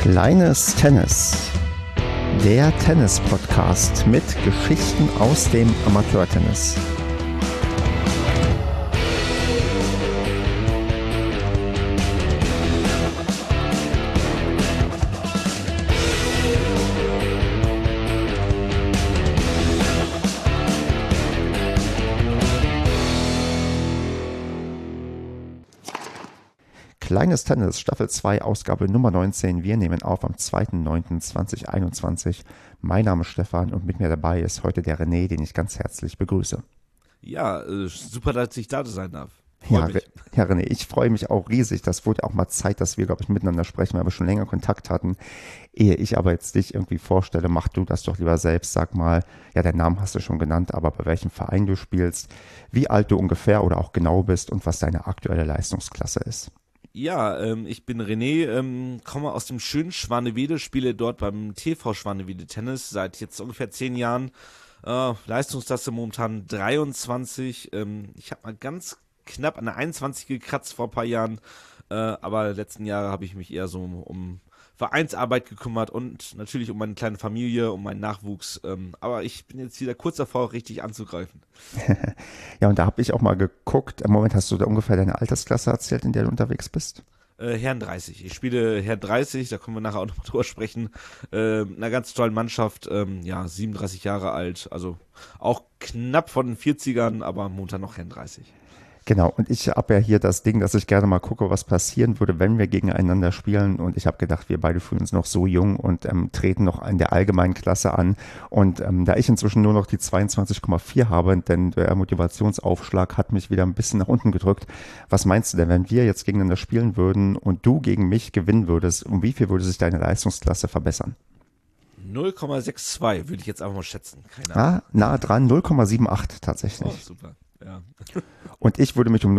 Kleines Tennis, der Tennis-Podcast mit Geschichten aus dem Amateurtennis. Kleines Tennis, Staffel 2, Ausgabe Nummer 19. Wir nehmen auf am 2.9.2021. Mein Name ist Stefan und mit mir dabei ist heute der René, den ich ganz herzlich begrüße. Ja, super, dass ich da sein darf. Ja, René, ich freue mich auch riesig. Das wurde auch mal Zeit, dass wir, glaube ich, miteinander sprechen, weil wir schon länger Kontakt hatten. Ehe ich aber jetzt dich irgendwie vorstelle, mach du das doch lieber selbst. Sag mal, ja, deinen Namen hast du schon genannt, aber bei welchem Verein du spielst, wie alt du ungefähr oder auch genau bist und was deine aktuelle Leistungsklasse ist. Ja, ich bin René, komme aus dem schönen Schwanewede, spiele dort beim TV Schwanewede Tennis seit jetzt ungefähr 10 Jahren. Leistungsklasse momentan 23. Ich habe mal ganz knapp an der 21 gekratzt vor ein paar Jahren, aber letzten Jahre habe ich mich eher so um Vereinsarbeit gekümmert und natürlich um meine kleine Familie, um meinen Nachwuchs. Aber ich bin jetzt wieder kurz davor, richtig anzugreifen. Ja, und da habe ich auch mal geguckt. Im Moment hast du da ungefähr deine Altersklasse erzählt, in der du unterwegs bist? Herren 30. Ich spiele Herren 30, da können wir nachher auch noch drüber sprechen. Einer ganz tollen Mannschaft, 37 Jahre alt, also auch knapp von den 40ern, aber momentan noch Herren 30. Genau, und ich habe ja hier das Ding, dass ich gerne mal gucke, was passieren würde, wenn wir gegeneinander spielen. Und ich habe gedacht, wir beide fühlen uns noch so jung und treten noch in der allgemeinen Klasse an. Und da ich inzwischen nur noch die 22,4 habe, denn der Motivationsaufschlag hat mich wieder ein bisschen nach unten gedrückt. Was meinst du denn, wenn wir jetzt gegeneinander spielen würden und du gegen mich gewinnen würdest, um wie viel würde sich deine Leistungsklasse verbessern? 0,62 würde ich jetzt einfach mal schätzen. Keine Ahnung. Nah dran, 0,78 tatsächlich. Oh, super. Ja. Und ich würde mich um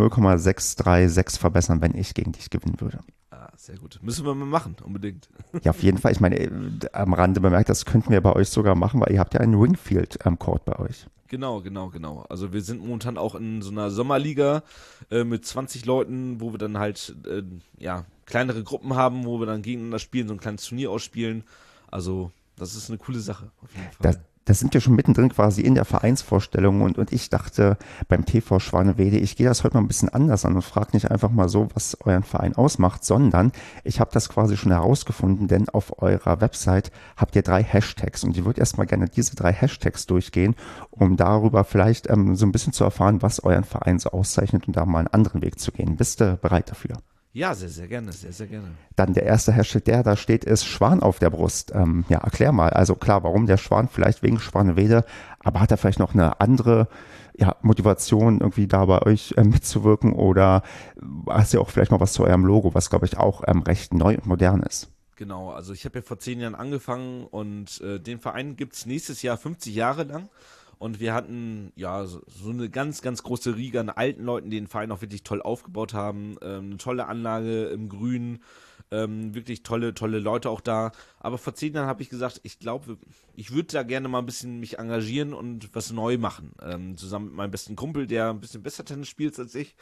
0,636 verbessern, wenn ich gegen dich gewinnen würde. Ah, sehr gut. Müssen wir mal machen, unbedingt. Ja, auf jeden Fall. Ich meine, am Rande bemerkt, das könnten wir bei euch sogar machen, weil ihr habt ja einen Ringfield-Court bei euch. Genau. Also wir sind momentan auch in so einer Sommerliga mit 20 Leuten, wo wir dann halt kleinere Gruppen haben, wo wir dann gegeneinander spielen, so ein kleines Turnier ausspielen. Also das ist eine coole Sache, auf jeden Fall. Das sind wir schon mittendrin quasi in der Vereinsvorstellung und ich dachte beim TV Schwanewede, ich gehe das heute mal ein bisschen anders an und frage nicht einfach mal so, was euren Verein ausmacht, sondern ich habe das quasi schon herausgefunden, denn auf eurer Website habt ihr 3 Hashtags und ich würde erstmal gerne diese 3 Hashtags durchgehen, um darüber vielleicht so ein bisschen zu erfahren, was euren Verein so auszeichnet und da mal einen anderen Weg zu gehen. Bist du bereit dafür? Ja, sehr, sehr gerne, sehr, sehr gerne. Dann der erste Hashtag, der da steht, ist Schwan auf der Brust. Erklär mal. Also klar, warum der Schwan? Vielleicht wegen Schwanewede, aber hat er vielleicht noch eine andere Motivation, irgendwie da bei euch mitzuwirken? Oder hast du auch vielleicht mal was zu eurem Logo, was glaube ich auch recht neu und modern ist? Genau, also ich habe ja vor 10 Jahren angefangen und den Verein gibt's nächstes Jahr 50 Jahre lang. Und wir hatten so eine ganz, ganz große Riege an alten Leuten, die den Verein auch wirklich toll aufgebaut haben. Eine tolle Anlage im Grün, wirklich tolle Leute auch da. Aber vor 10 Jahren habe ich gesagt, ich glaube, ich würde da gerne mal ein bisschen mich engagieren und was neu machen. Zusammen mit meinem besten Kumpel, der ein bisschen besser Tennis spielt als ich.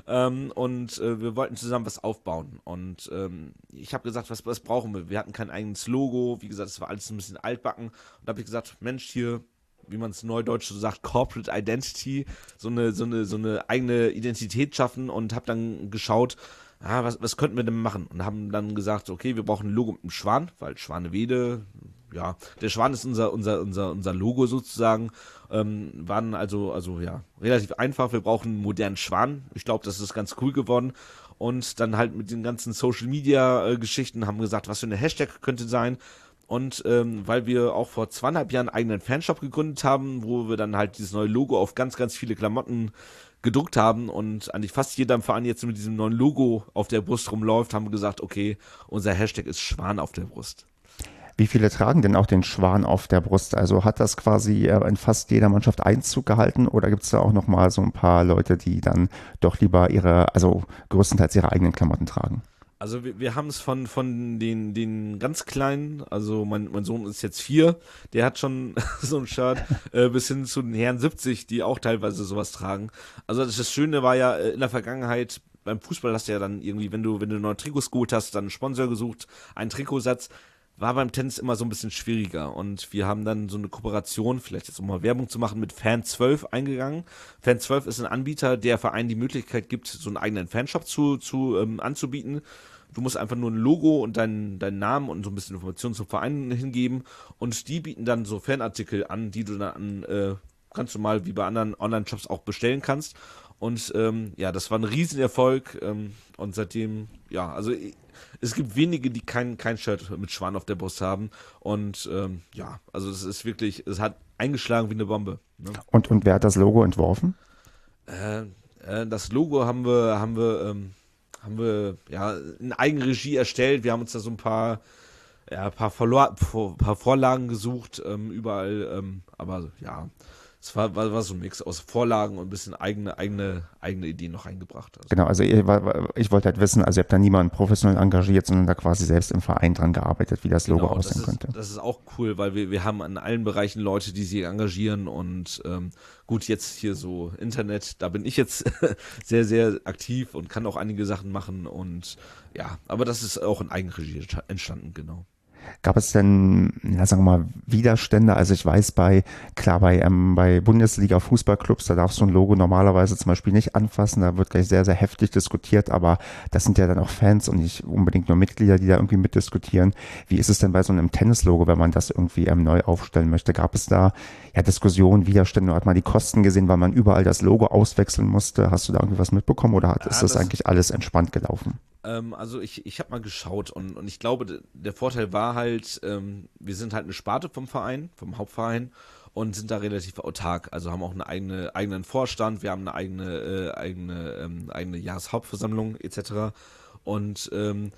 Wir wollten zusammen was aufbauen. Und ich habe gesagt, was brauchen wir? Wir hatten kein eigenes Logo. Wie gesagt, es war alles ein bisschen altbacken. Und da habe ich gesagt, Mensch, hier, wie man es neudeutsch so sagt, Corporate Identity, so eine eigene Identität schaffen und habe dann geschaut, was könnten wir denn machen? Und haben dann gesagt, okay, wir brauchen ein Logo mit einem Schwan, weil Schwanewede, der Schwan ist unser Logo sozusagen, waren also relativ einfach, wir brauchen einen modernen Schwan, ich glaube, das ist ganz cool geworden. Und dann halt mit den ganzen Social Media Geschichten haben gesagt, was für eine Hashtag könnte sein. Und weil wir auch vor 2,5 Jahren einen eigenen Fanshop gegründet haben, wo wir dann halt dieses neue Logo auf ganz, ganz viele Klamotten gedruckt haben und eigentlich fast jeder im Verein jetzt mit diesem neuen Logo auf der Brust rumläuft, haben wir gesagt, okay, unser Hashtag ist Schwan auf der Brust. Wie viele tragen denn auch den Schwan auf der Brust? Also hat das quasi in fast jeder Mannschaft Einzug gehalten oder gibt es da auch noch mal so ein paar Leute, die dann doch lieber größtenteils ihre eigenen Klamotten tragen? Also wir haben es von den ganz Kleinen, also mein Sohn ist jetzt 4, der hat schon so ein Shirt, bis hin zu den Herren 70, die auch teilweise sowas tragen. Also das Schöne war ja in der Vergangenheit, beim Fußball hast du ja dann irgendwie, wenn du neue Trikots geholt hast, dann einen Sponsor gesucht, einen Trikotsatz, war beim Tennis immer so ein bisschen schwieriger. Und wir haben dann so eine Kooperation, vielleicht jetzt um mal Werbung zu machen, mit Fan12 eingegangen. Fan12 ist ein Anbieter, der Vereinen die Möglichkeit gibt, so einen eigenen Fanshop anzubieten. Du musst einfach nur ein Logo und deinen Namen und so ein bisschen Informationen zum Verein hingeben. Und die bieten dann so Fanartikel an, die du dann ganz normal wie bei anderen Online-Shops auch bestellen kannst. Und ja, das war ein Riesenerfolg. Und seitdem, ja, also es gibt wenige, die kein Shirt mit Schwan auf der Brust haben. Und ja, also es ist wirklich, es hat eingeschlagen wie eine Bombe. Ne? Und wer hat das Logo entworfen? Das Logo haben wir ja in Eigenregie erstellt. Wir haben uns da so ein paar Vorlagen gesucht, überall, aber ja, es war so ein Mix aus Vorlagen und ein bisschen eigene Ideen noch reingebracht. Also. Genau, also ich wollte halt wissen, also ihr habt da niemanden professionell engagiert, sondern da quasi selbst im Verein dran gearbeitet, wie das Logo aussehen könnte. Das ist auch cool, weil wir haben an allen Bereichen Leute, die sich engagieren und gut, jetzt hier so Internet, da bin ich jetzt sehr, sehr aktiv und kann auch einige Sachen machen und ja, aber das ist auch in Eigenregie entstanden, genau. Gab es denn, sagen wir mal, Widerstände? Also ich weiß bei Bundesliga-Fußballclubs, da darfst du ein Logo normalerweise zum Beispiel nicht anfassen, da wird gleich sehr, sehr heftig diskutiert, aber das sind ja dann auch Fans und nicht unbedingt nur Mitglieder, die da irgendwie mitdiskutieren. Wie ist es denn bei so einem Tennislogo, wenn man das irgendwie neu aufstellen möchte? Gab es da ja Diskussionen, Widerstände, hat man die Kosten gesehen, weil man überall das Logo auswechseln musste? Hast du da irgendwie was mitbekommen oder ist das eigentlich alles entspannt gelaufen? Also ich habe mal geschaut und ich glaube, der Vorteil war halt, wir sind halt eine Sparte vom Verein, vom Hauptverein und sind da relativ autark. Also haben auch eine eigenen Vorstand, wir haben eine eigene Jahreshauptversammlung etc. Und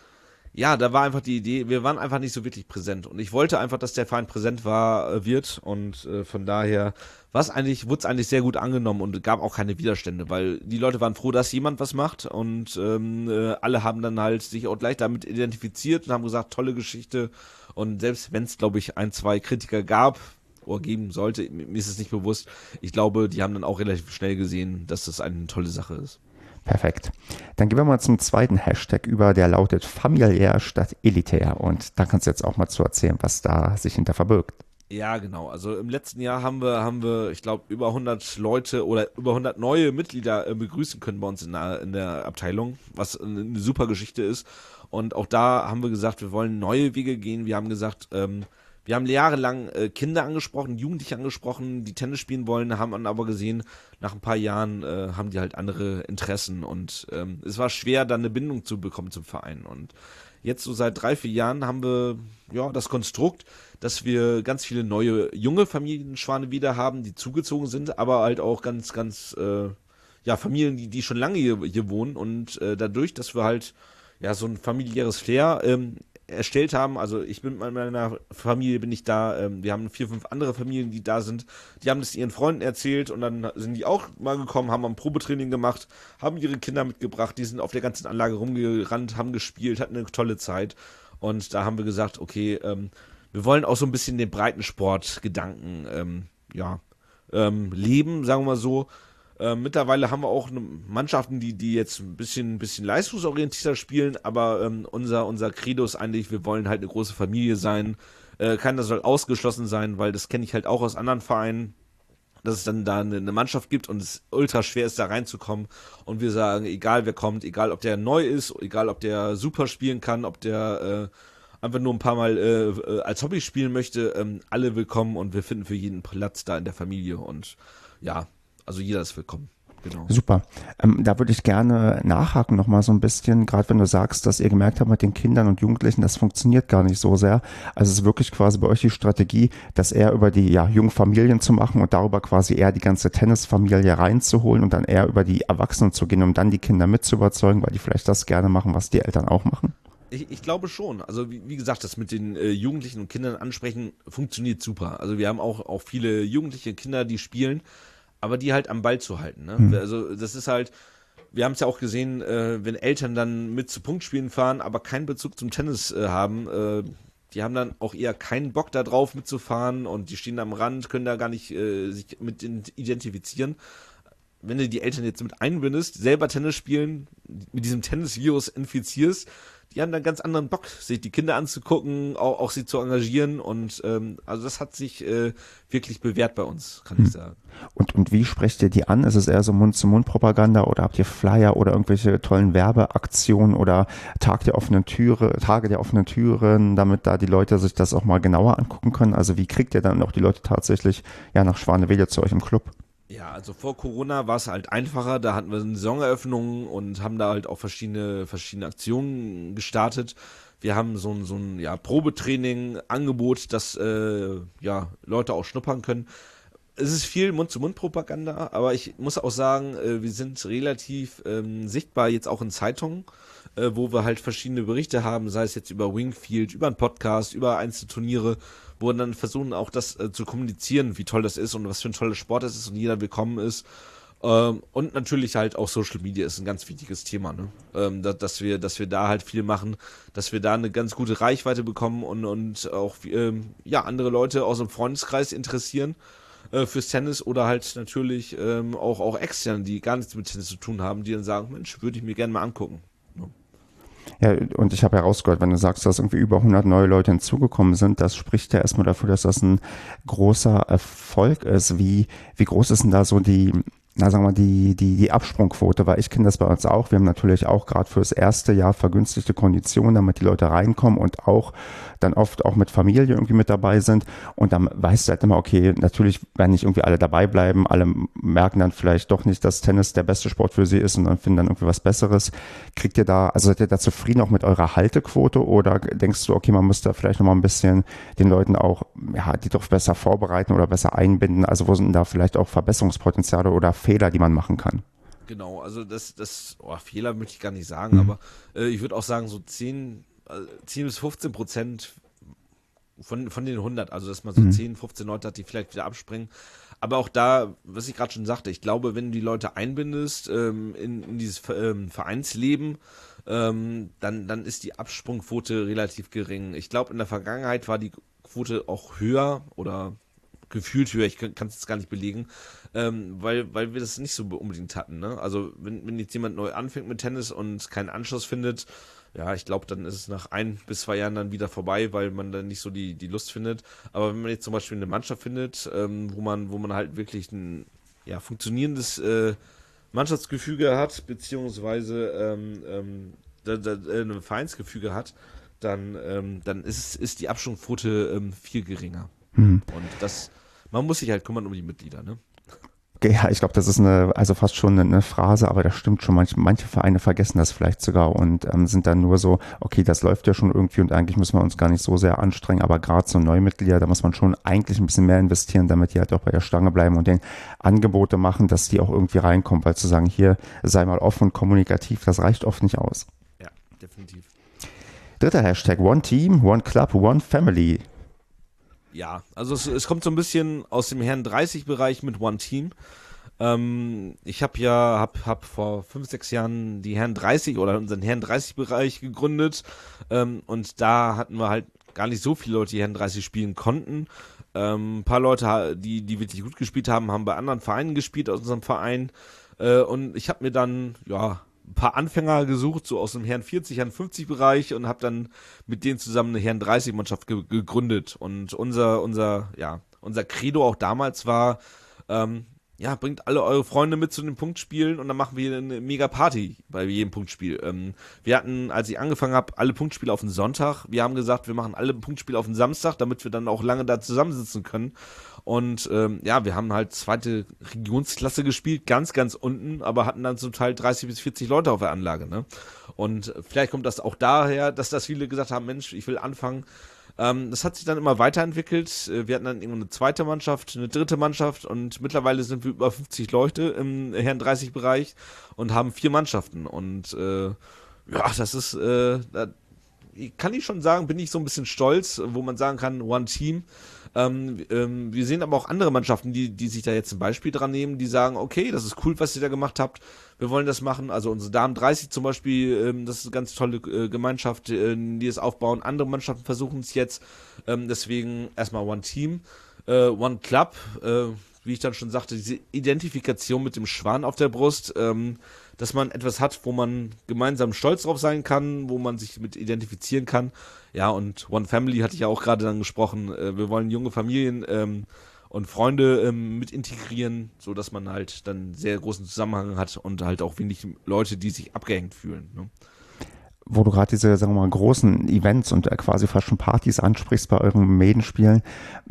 ja, da war einfach die Idee, wir waren einfach nicht so wirklich präsent und ich wollte einfach, dass der Verein präsent wird und von daher wurde es eigentlich sehr gut angenommen und gab auch keine Widerstände, weil die Leute waren froh, dass jemand was macht und alle haben dann halt sich auch gleich damit identifiziert und haben gesagt, tolle Geschichte und selbst wenn es, glaube ich, ein, zwei Kritiker gab oder geben sollte, mir ist es nicht bewusst, ich glaube, die haben dann auch relativ schnell gesehen, dass das eine tolle Sache ist. Perfekt. Dann gehen wir mal zum zweiten Hashtag über, der lautet familiär statt elitär. Und da kannst du jetzt auch mal zu erzählen, was da sich hinter verbirgt. Ja, genau. Also im letzten Jahr haben wir, ich glaube, über 100 Leute oder über 100 neue Mitglieder begrüßen können bei uns in der Abteilung, was eine super Geschichte ist. Und auch da haben wir gesagt, wir wollen neue Wege gehen. Wir haben gesagt, wir haben jahrelang Kinder angesprochen, Jugendliche angesprochen, die Tennis spielen wollen, haben dann aber gesehen, nach ein paar Jahren haben die halt andere Interessen und es war schwer, dann eine Bindung zu bekommen zum Verein. Und jetzt so seit 3, 4 Jahren haben wir ja das Konstrukt, dass wir ganz viele neue, junge Familienschwane wieder haben, die zugezogen sind, aber halt auch ganz, ganz Familien, die schon lange hier wohnen und dadurch, dass wir halt ja so ein familiäres Flair erstellt haben, also ich bin mit meiner Familie bin ich da, wir haben 4, 5 andere Familien, die da sind, die haben das ihren Freunden erzählt und dann sind die auch mal gekommen, haben ein Probetraining gemacht, haben ihre Kinder mitgebracht, die sind auf der ganzen Anlage rumgerannt, haben gespielt, hatten eine tolle Zeit und da haben wir gesagt, okay, wir wollen auch so ein bisschen den Breitensportgedanken leben, sagen wir mal so. Mittlerweile haben wir auch Mannschaften, die jetzt ein bisschen leistungsorientierter spielen, aber unser Credo ist eigentlich, wir wollen halt eine große Familie sein. Keiner soll ausgeschlossen sein, weil das kenne ich halt auch aus anderen Vereinen, dass es dann da eine Mannschaft gibt und es ultra schwer ist, da reinzukommen. Und wir sagen, egal wer kommt, egal ob der neu ist, egal ob der super spielen kann, ob der einfach nur ein paar Mal als Hobby spielen möchte, alle willkommen und wir finden für jeden Platz da in der Familie und ja, also jeder ist willkommen. Genau. Super. Da würde ich gerne nachhaken nochmal so ein bisschen, gerade wenn du sagst, dass ihr gemerkt habt mit den Kindern und Jugendlichen, das funktioniert gar nicht so sehr. Also es ist wirklich quasi bei euch die Strategie, das eher über die jungen Familien zu machen und darüber quasi eher die ganze Tennisfamilie reinzuholen und dann eher über die Erwachsenen zu gehen, um dann die Kinder mit zu überzeugen, weil die vielleicht das gerne machen, was die Eltern auch machen. Ich glaube schon. Also wie gesagt, das mit den Jugendlichen und Kindern ansprechen funktioniert super. Also wir haben auch viele jugendliche Kinder, die spielen, aber die halt am Ball zu halten. Ne? Also das ist halt, wir haben es ja auch gesehen, wenn Eltern dann mit zu Punktspielen fahren, aber keinen Bezug zum Tennis haben, die haben dann auch eher keinen Bock da drauf mitzufahren und die stehen am Rand, können da gar nicht sich mit identifizieren. Wenn du die Eltern jetzt mit einbindest, selber Tennis spielen, mit diesem Tennis-Virus infizierst, die haben dann ganz anderen Bock, sich die Kinder anzugucken, auch sie zu engagieren und also das hat sich wirklich bewährt bei uns, kann ich sagen. Und wie sprecht ihr die an? Ist es eher so Mund-zu-Mund-Propaganda oder habt ihr Flyer oder irgendwelche tollen Werbeaktionen oder Tage der offenen Türen, damit da die Leute sich das auch mal genauer angucken können? Also wie kriegt ihr dann auch die Leute tatsächlich nach Schwanewede zu euch im Club? Ja, also vor Corona war es halt einfacher, da hatten wir eine Saisoneröffnung und haben da halt auch verschiedene Aktionen gestartet. Wir haben so ein Probetraining, Angebot, dass Leute auch schnuppern können. Es ist viel Mund-zu-Mund-Propaganda, aber ich muss auch sagen, wir sind relativ sichtbar jetzt auch in Zeitungen, wo wir halt verschiedene Berichte haben, sei es jetzt über Wingfield, über einen Podcast, über Einzelturniere, wo wir dann versuchen auch das zu kommunizieren, wie toll das ist und was für ein toller Sport das ist und jeder willkommen ist. Und natürlich halt auch Social Media ist ein ganz wichtiges Thema, ne? Dass wir da halt viel machen, dass wir da eine ganz gute Reichweite bekommen und auch andere Leute aus dem Freundeskreis interessieren fürs Tennis oder halt natürlich auch extern, die gar nichts mit Tennis zu tun haben, die dann sagen, Mensch, würde ich mir gerne mal angucken. Ja, und ich habe herausgehört, wenn du sagst, dass irgendwie über 100 neue Leute hinzugekommen sind, das spricht ja erstmal dafür, dass das ein großer Erfolg ist. Wie groß ist denn da so die Absprungquote? Weil ich kenne das bei uns auch. Wir haben natürlich auch gerade fürs erste Jahr vergünstigte Konditionen, damit die Leute reinkommen und auch dann oft auch mit Familie irgendwie mit dabei sind. Und dann weißt du halt immer, okay, natürlich werden nicht irgendwie alle dabei bleiben. Alle merken dann vielleicht doch nicht, dass Tennis der beste Sport für sie ist und dann finden dann irgendwie was Besseres. Seid ihr da zufrieden auch mit eurer Haltequote oder denkst du, okay, man müsste da vielleicht nochmal ein bisschen den Leuten auch, die doch besser vorbereiten oder besser einbinden? Also wo sind da vielleicht auch Verbesserungspotenziale oder Fehler, die man machen kann? Genau, also Fehler möchte ich gar nicht sagen, aber ich würde auch sagen, so 10 bis 15% von den 100, also dass man so 10, 15 Leute hat, die vielleicht wieder abspringen. Aber auch da, was ich gerade schon sagte, ich glaube, wenn du die Leute einbindest in dieses Vereinsleben, dann ist die Absprungquote relativ gering. Ich glaube, in der Vergangenheit war die Quote auch höher oder gefühlt höher, ich kann es jetzt gar nicht belegen, weil wir das nicht so unbedingt hatten. Ne? Also wenn jetzt jemand neu anfängt mit Tennis und keinen Anschluss findet, ja, ich glaube, dann ist es nach 1 bis 2 Jahren dann wieder vorbei, weil man dann nicht so die Lust findet. Aber wenn man jetzt zum Beispiel eine Mannschaft findet, wo man halt wirklich ein funktionierendes Mannschaftsgefüge hat, beziehungsweise ein Vereinsgefüge hat, dann ist die Absprungquote viel geringer. Und man muss sich halt kümmern um die Mitglieder, ne? Ja, ich glaube, das ist also fast schon eine Phrase, aber das stimmt schon. Manche Vereine vergessen das vielleicht sogar und sind dann nur so, okay, das läuft ja schon irgendwie und eigentlich müssen wir uns gar nicht so sehr anstrengen, aber gerade so Neumitglieder, da muss man schon eigentlich ein bisschen mehr investieren, damit die halt auch bei der Stange bleiben und denen Angebote machen, dass die auch irgendwie reinkommen, weil zu sagen, hier, sei mal offen und kommunikativ, das reicht oft nicht aus. Ja, definitiv. Dritter Hashtag, One Team, One Club, One Family. Ja, also es kommt so ein bisschen aus dem Herren 30-Bereich mit One Team. Ich hab vor 5, 6 Jahren die Herren 30 oder unseren Herren 30-Bereich gegründet und da hatten wir halt gar nicht so viele Leute, die Herren 30 spielen konnten. Ein paar Leute, die wirklich gut gespielt haben, haben bei anderen Vereinen gespielt aus unserem Verein und ich habe mir dann, ein paar Anfänger gesucht, so aus dem Herren 40, Herren 50 Bereich und habe dann mit denen zusammen eine Herren 30 Mannschaft gegründet und unser Credo auch damals war, bringt alle eure Freunde mit zu den Punktspielen und dann machen wir eine mega Party bei jedem Punktspiel. Wir hatten, als ich angefangen habe, alle Punktspiele auf den Sonntag. Wir haben gesagt, wir machen alle Punktspiele auf den Samstag, damit wir dann auch lange da zusammensitzen können. Und wir haben halt zweite Regionsklasse gespielt, ganz, ganz unten, aber hatten dann zum Teil 30 bis 40 Leute auf der Anlage. Ne? Und vielleicht kommt das auch daher, dass das viele gesagt haben, Mensch, ich will anfangen. Das hat sich dann immer weiterentwickelt. Wir hatten dann irgendwann eine zweite Mannschaft, eine dritte Mannschaft und mittlerweile sind wir über 50 Leute im Herren 30-Bereich und haben 4 Mannschaften. Und das ist, kann ich schon sagen, bin ich so ein bisschen stolz, wo man sagen kann, One Team. Wir sehen aber auch andere Mannschaften, die sich da jetzt ein Beispiel dran nehmen, die sagen, okay, das ist cool, was ihr da gemacht habt, wir wollen das machen. Also unsere Damen 30 zum Beispiel, das ist eine ganz tolle Gemeinschaft, die es aufbauen. Andere Mannschaften versuchen es jetzt, deswegen erstmal One Team, One Club, wie ich dann schon sagte, diese Identifikation mit dem Schwan auf der Brust, dass man etwas hat, wo man gemeinsam stolz drauf sein kann, wo man sich mit identifizieren kann. Ja, und One Family hatte ich ja auch gerade dann gesprochen. Wir wollen junge Familien und Freunde mit integrieren, so dass man halt dann sehr großen Zusammenhang hat und halt auch wenig Leute, die sich abgehängt fühlen. Ne? Wo du gerade diese, sagen wir mal, großen Events und quasi fast schon Partys ansprichst bei euren Medenspielen,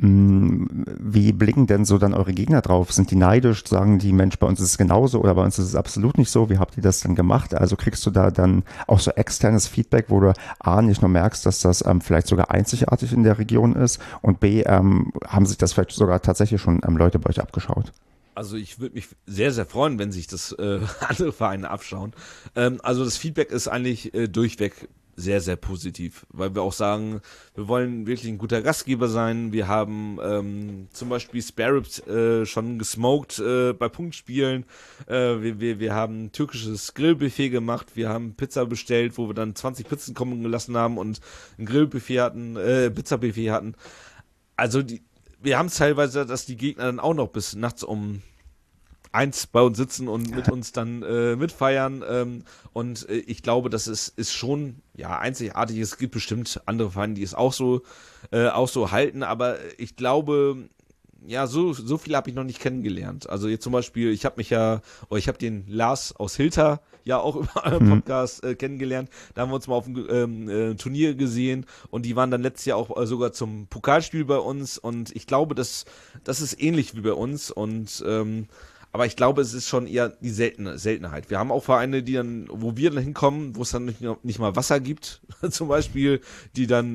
wie blicken denn so dann eure Gegner drauf? Sind die neidisch? Sagen die, Mensch, bei uns ist es genauso oder bei uns ist es absolut nicht so? Wie habt ihr das denn gemacht? Also kriegst du da dann auch so externes Feedback, wo du A, nicht nur merkst, dass das vielleicht sogar einzigartig in der Region ist und B, haben sich das vielleicht sogar tatsächlich schon Leute bei euch abgeschaut? Also ich würde mich sehr, sehr freuen, wenn sich das andere Vereine abschauen. Also das Feedback ist eigentlich durchweg sehr, sehr positiv, weil wir auch sagen, wir wollen wirklich ein guter Gastgeber sein. Wir haben zum Beispiel Spare Ribs schon gesmoked bei Punktspielen. Wir haben ein türkisches Grillbuffet gemacht. Wir haben Pizza bestellt, wo wir dann 20 Pizzen kommen gelassen haben und ein Grillbuffet hatten, Pizzabuffet hatten. Also wir haben es teilweise, dass die Gegner dann auch noch bis nachts um 1 bei uns sitzen und mit uns dann mitfeiern. Und ich glaube, das ist schon ja einzigartig. Es gibt bestimmt andere Vereine, die es auch so halten, aber ich glaube, ja, so viel habe ich noch nicht kennengelernt. Also jetzt zum Beispiel, ich habe den Lars aus Hilter ja auch über euren Podcast kennengelernt. Da haben wir uns mal auf dem Turnier gesehen und die waren dann letztes Jahr auch sogar zum Pokalspiel bei uns und ich glaube, das ist ähnlich wie bei uns und aber ich glaube, es ist schon eher die Seltenheit. Wir haben auch Vereine, wo wir dann hinkommen, wo es dann nicht mal Wasser gibt, zum Beispiel, die dann,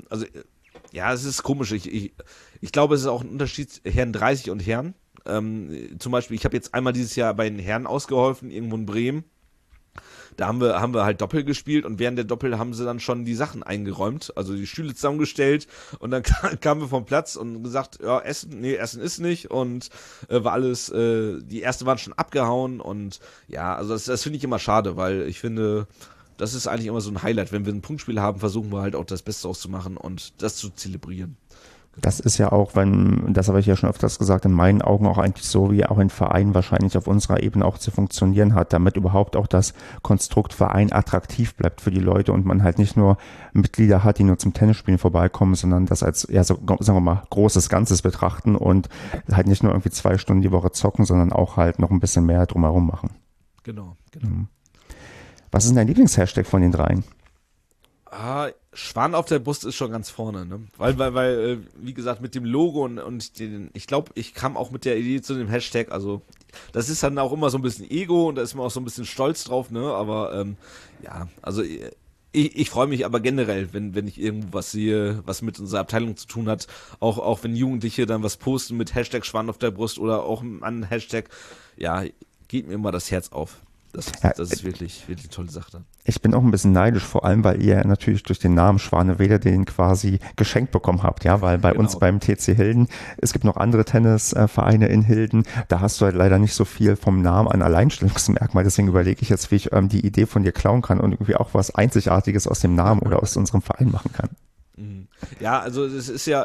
ja, es ist komisch. Ich glaube, es ist auch ein Unterschied Herren 30 und Herren. Zum Beispiel, ich habe jetzt einmal dieses Jahr bei den Herren ausgeholfen, irgendwo in Bremen. Da haben wir halt Doppel gespielt und während der Doppel haben sie dann schon die Sachen eingeräumt, also die Stühle zusammengestellt und dann kamen wir vom Platz und gesagt, ja, Essen ist nicht und war alles, die erste waren schon abgehauen und ja, also das finde ich immer schade, weil ich finde, das ist eigentlich immer so ein Highlight. Wenn wir ein Punktspiel haben, versuchen wir halt auch das Beste auszumachen und das zu zelebrieren. Das ist ja auch, das habe ich ja schon öfters gesagt, in meinen Augen auch eigentlich so, wie auch ein Verein wahrscheinlich auf unserer Ebene auch zu funktionieren hat, damit überhaupt auch das Konstrukt Verein attraktiv bleibt für die Leute und man halt nicht nur Mitglieder hat, die nur zum Tennisspielen vorbeikommen, sondern das als, ja, so, sagen wir mal, großes Ganzes betrachten und halt nicht nur irgendwie 2 Stunden die Woche zocken, sondern auch halt noch ein bisschen mehr drumherum machen. Genau. Was ist denn dein Lieblingshashtag von den dreien? Schwan auf der Brust ist schon ganz vorne, ne? Weil wie gesagt, mit dem Logo und ich glaube, ich kam auch mit der Idee zu dem Hashtag, also das ist dann auch immer so ein bisschen Ego und da ist man auch so ein bisschen stolz drauf, ne? Aber ja, also ich freue mich aber generell, wenn ich irgendwo was sehe, was mit unserer Abteilung zu tun hat, auch wenn Jugendliche dann was posten mit Hashtag Schwan auf der Brust oder auch an Hashtag, ja, geht mir immer das Herz auf. Das ist wirklich eine tolle Sache. Ich bin auch ein bisschen neidisch, vor allem, weil ihr natürlich durch den Namen Schwanewede den quasi geschenkt bekommen habt, ja, weil bei uns beim TC Hilden, es gibt noch andere Tennisvereine in Hilden, da hast du halt leider nicht so viel vom Namen an Alleinstellungsmerkmal, deswegen überlege ich jetzt, wie ich die Idee von dir klauen kann und irgendwie auch was Einzigartiges aus dem Namen oder aus unserem Verein machen kann. Ja, also es ist ja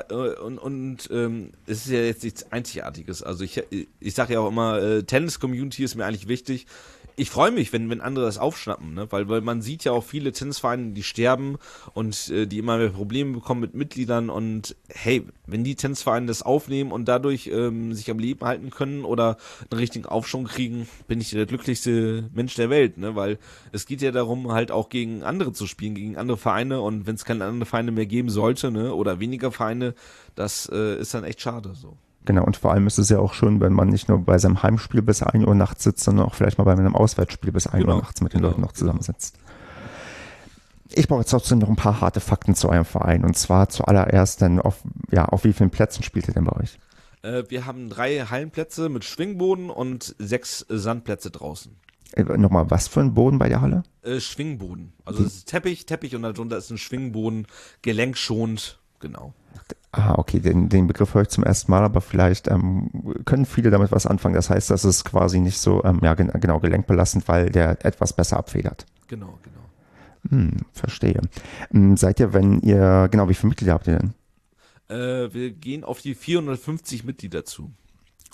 es ist ja jetzt nichts Einzigartiges. Also ich sage ja auch immer, Tennis-Community ist mir eigentlich wichtig. Ich freue mich, wenn andere das aufschnappen, ne? Weil man sieht ja auch viele Tennisvereine, die sterben und die immer mehr Probleme bekommen mit Mitgliedern und hey, wenn die Tennisvereine das aufnehmen und dadurch sich am Leben halten können oder einen richtigen Aufschwung kriegen, bin ich der glücklichste Mensch der Welt, ne? Weil es geht ja darum, halt auch gegen andere zu spielen, gegen andere Vereine und wenn es keine anderen Vereine mehr geben sollte, ne, oder weniger Vereine, das ist dann echt schade so. Genau, und vor allem ist es ja auch schön, wenn man nicht nur bei seinem Heimspiel bis 1 Uhr nachts sitzt, sondern auch vielleicht mal bei einem Auswärtsspiel bis 1 Uhr nachts mit den Leuten noch zusammensitzt. Ich brauche jetzt trotzdem noch ein paar harte Fakten zu eurem Verein. Und zwar zuallererst dann auf wie vielen Plätzen spielt ihr denn bei euch? Wir haben 3 Hallenplätze mit Schwingboden und 6 Sandplätze draußen. Nochmal, was für ein Boden bei der Halle? Schwingboden. Also es ist Teppich und darunter ist ein Schwingboden, gelenkschonend, genau. Okay, den Begriff höre ich zum ersten Mal, aber vielleicht können viele damit was anfangen. Das heißt, das ist quasi nicht so genau gelenkbelastend, weil der etwas besser abfedert. Genau. Verstehe. Seid ihr, wie viele Mitglieder habt ihr denn? Wir gehen auf die 450 Mitglieder zu.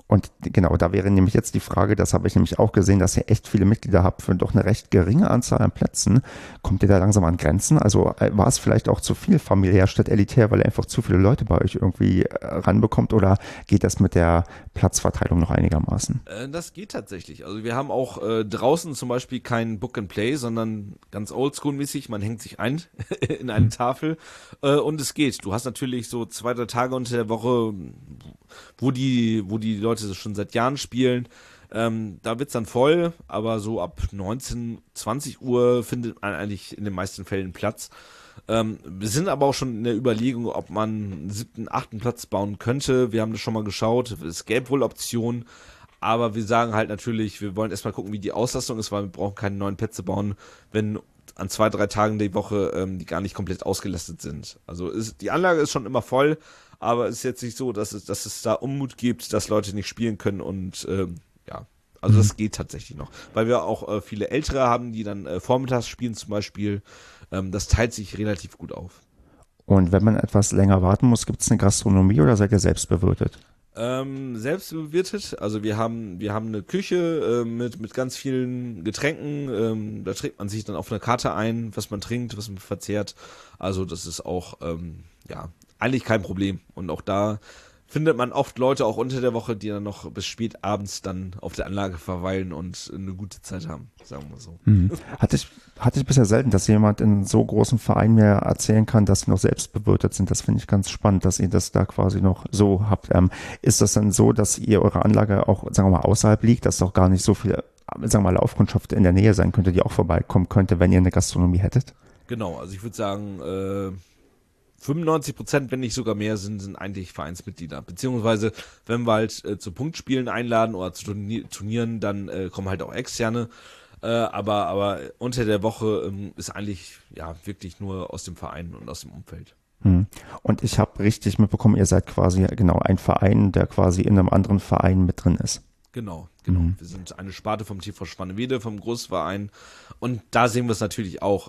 Und genau, da wäre nämlich jetzt die Frage, das habe ich nämlich auch gesehen, dass ihr echt viele Mitglieder habt für doch eine recht geringe Anzahl an Plätzen. Kommt ihr da langsam an Grenzen? Also war es vielleicht auch zu viel familiär statt elitär, weil ihr einfach zu viele Leute bei euch irgendwie ranbekommt, oder geht das mit der Platzverteilung noch einigermaßen? Das geht tatsächlich. Also wir haben auch draußen zum Beispiel kein Book and Play, sondern ganz oldschool-mäßig. Man hängt sich ein in eine Tafel und es geht. Du hast natürlich so 2, 3 Tage unter der Woche, wo die Leute schon seit Jahren spielen. Da wird's dann voll, aber so ab 19, 20 Uhr findet man eigentlich in den meisten Fällen Platz. Wir sind aber auch schon in der Überlegung, ob man einen 7., 8. Platz bauen könnte. Wir haben das schon mal geschaut. Es gäbe wohl Optionen, aber wir sagen halt natürlich, wir wollen erstmal gucken, wie die Auslastung ist, weil wir brauchen keine neuen Plätze bauen, wenn an 2, 3 Tagen die Woche die gar nicht komplett ausgelastet sind. Also die Anlage ist schon immer voll, aber es ist jetzt nicht so, dass es da Unmut gibt, dass Leute nicht spielen können und ja. Also das geht tatsächlich noch. Weil wir auch viele Ältere haben, die dann vormittags spielen zum Beispiel. Das teilt sich relativ gut auf. Und wenn man etwas länger warten muss, gibt es eine Gastronomie oder seid ihr selbst bewirtet? Selbst bewirtet, also wir haben eine Küche mit ganz vielen Getränken, da trägt man sich dann auf eine Karte ein, was man trinkt, was man verzehrt, also das ist auch, ja, eigentlich kein Problem und auch da findet man oft Leute auch unter der Woche, die dann noch bis spät abends dann auf der Anlage verweilen und eine gute Zeit haben, sagen wir so. Hatte ich bisher selten, dass jemand in so großen Vereinen mir erzählen kann, dass sie noch selbst bewirtet sind. Das finde ich ganz spannend, dass ihr das da quasi noch so habt. Ist das dann so, dass ihr eure Anlage auch, sagen wir mal, außerhalb liegt, dass auch gar nicht so viel, sagen wir mal, Laufkundschaft in der Nähe sein könnte, die auch vorbeikommen könnte, wenn ihr eine Gastronomie hättet? Genau, also ich würde sagen, 95%, wenn nicht sogar mehr, sind eigentlich Vereinsmitglieder. Beziehungsweise, wenn wir halt zu Punktspielen einladen oder zu Turnieren, dann kommen halt auch Externe. Aber unter der Woche ist eigentlich ja wirklich nur aus dem Verein und aus dem Umfeld. Und ich habe richtig mitbekommen, ihr seid quasi genau ein Verein, der quasi in einem anderen Verein mit drin ist. Genau. Wir sind eine Sparte vom TV Schwanewede, vom Großverein. Und da sehen wir es natürlich auch.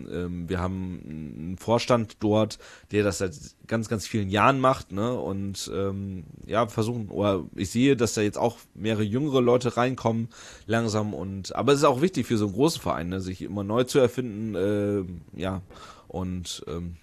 Wir haben einen Vorstand dort, der das seit ganz, ganz vielen Jahren macht, ne? Und ja, versuchen, oder ich sehe, dass da jetzt auch mehrere jüngere Leute reinkommen, langsam. Aber es ist auch wichtig für so einen großen Verein, ne? Sich immer neu zu erfinden, ja. Und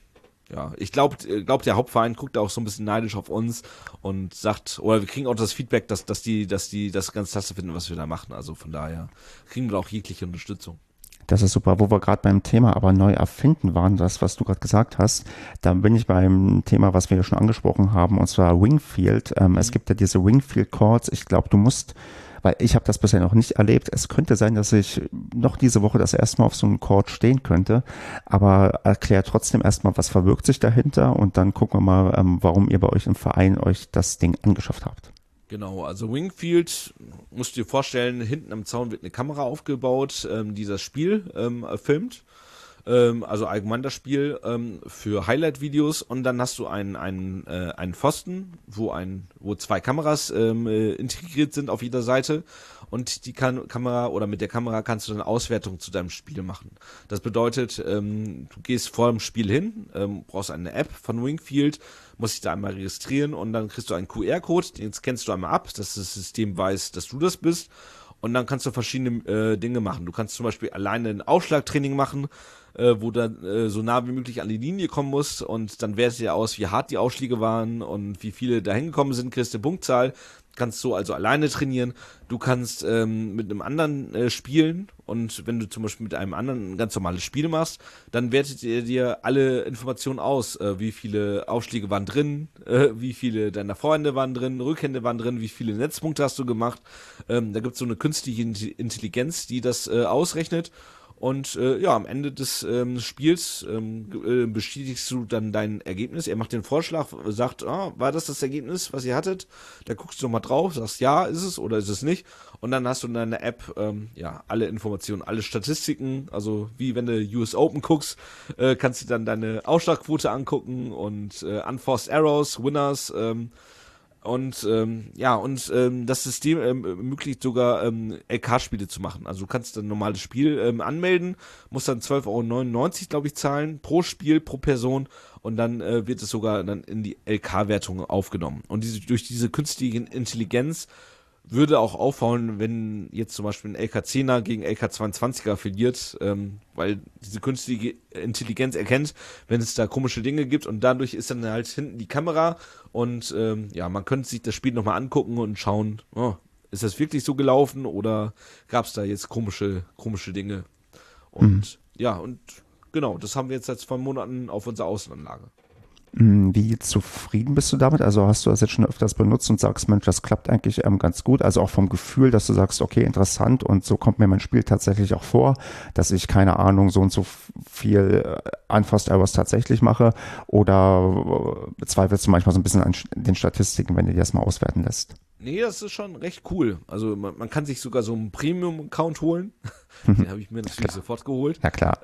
ja, ich glaube, der Hauptverein guckt auch so ein bisschen neidisch auf uns und sagt, oder wir kriegen auch das Feedback, dass die das ganz klasse finden, was wir da machen. Also von daher kriegen wir auch jegliche Unterstützung. Das ist super. Wo wir gerade beim Thema aber neu erfinden waren, das, was du gerade gesagt hast, da bin ich beim Thema, was wir ja schon angesprochen haben, und zwar Wingfield. Es gibt ja diese Wingfield Courts. Ich glaube, du musst, weil ich habe das bisher noch nicht erlebt. Es könnte sein, dass ich noch diese Woche das erste Mal auf so einem Court stehen könnte, aber erklär trotzdem erstmal, was verbirgt sich dahinter, und dann gucken wir mal, warum ihr bei euch im Verein euch das Ding angeschafft habt. Genau, also Wingfield, musst du dir vorstellen, hinten am Zaun wird eine Kamera aufgebaut, die das Spiel filmt. Also allgemein das Spiel für Highlight-Videos, und dann hast du einen Pfosten, wo 2 Kameras integriert sind auf jeder Seite, und die Kamera, oder mit der Kamera kannst du dann Auswertung zu deinem Spiel machen. Das bedeutet, du gehst vor dem Spiel hin, brauchst eine App von Wingfield, musst dich da einmal registrieren, und dann kriegst du einen QR-Code, den scannst du einmal ab, dass das System weiß, dass du das bist. Und dann kannst du verschiedene Dinge machen. Du kannst zum Beispiel alleine ein Aufschlagtraining machen, wo du so nah wie möglich an die Linie kommen musst, und dann wertet ihr aus, wie hart die Ausschläge waren und wie viele da hingekommen sind, kriegst du Punktzahl. Kannst du also alleine trainieren. Du kannst mit einem anderen spielen, und wenn du zum Beispiel mit einem anderen ein ganz normales Spiel machst, dann wertet ihr dir alle Informationen aus. Wie viele Aufschläge waren drin, wie viele deiner Vorhände waren drin, Rückhände waren drin, wie viele Netzpunkte hast du gemacht. Da gibt es so eine künstliche Intelligenz, die das ausrechnet. Und ja, am Ende des Spiels bestätigst du dann dein Ergebnis. Er macht den Vorschlag, sagt, war das Ergebnis, was ihr hattet? Da guckst du nochmal drauf, sagst, ja, ist es oder ist es nicht? Und dann hast du in deiner App ja alle Informationen, alle Statistiken. Also wie wenn du US Open guckst, kannst du dann deine Ausschlagquote angucken und Unforced Errors, Winners, Und das System ermöglicht sogar LK-Spiele zu machen. Also du kannst ein normales Spiel anmelden, musst dann 12,99 €, glaube ich, zahlen pro Spiel, pro Person, und dann wird es sogar dann in die LK-Wertung aufgenommen. Und durch diese künstliche Intelligenz würde auch auffallen, wenn jetzt zum Beispiel ein LK10er gegen LK22er verliert, weil diese künstliche Intelligenz erkennt, wenn es da komische Dinge gibt, und dadurch ist dann halt hinten die Kamera, und man könnte sich das Spiel nochmal angucken und schauen, ist das wirklich so gelaufen oder gab es da jetzt komische Dinge? Und und genau, das haben wir jetzt seit 2 Monaten auf unserer Außenanlage. Wie zufrieden bist du damit? Also hast du das jetzt schon öfters benutzt und sagst, Mensch, das klappt eigentlich ganz gut. Also auch vom Gefühl, dass du sagst, okay, interessant, und so kommt mir mein Spiel tatsächlich auch vor, dass ich, keine Ahnung, so und so viel Unforced Errors tatsächlich mache, oder bezweifelst du manchmal so ein bisschen an den Statistiken, wenn du dir das mal auswerten lässt? Nee, das ist schon recht cool. Also man kann sich sogar so einen Premium-Account holen. Den habe ich mir natürlich sofort geholt. Ja, klar.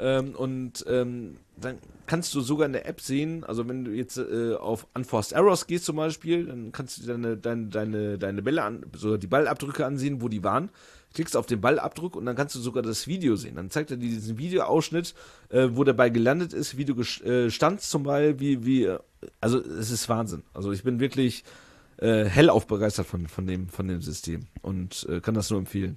Dann kannst du sogar in der App sehen, also wenn du jetzt auf Unforced Errors gehst zum Beispiel, dann kannst du deine Bälle so die Ballabdrücke ansehen, wo die waren. Klickst auf den Ballabdruck und dann kannst du sogar das Video sehen. Dann zeigt er dir diesen Videoausschnitt, wo der Ball gelandet ist, wie du standst zum Ball, also es ist Wahnsinn. Also ich bin wirklich hellauf begeistert von dem System und kann das nur empfehlen.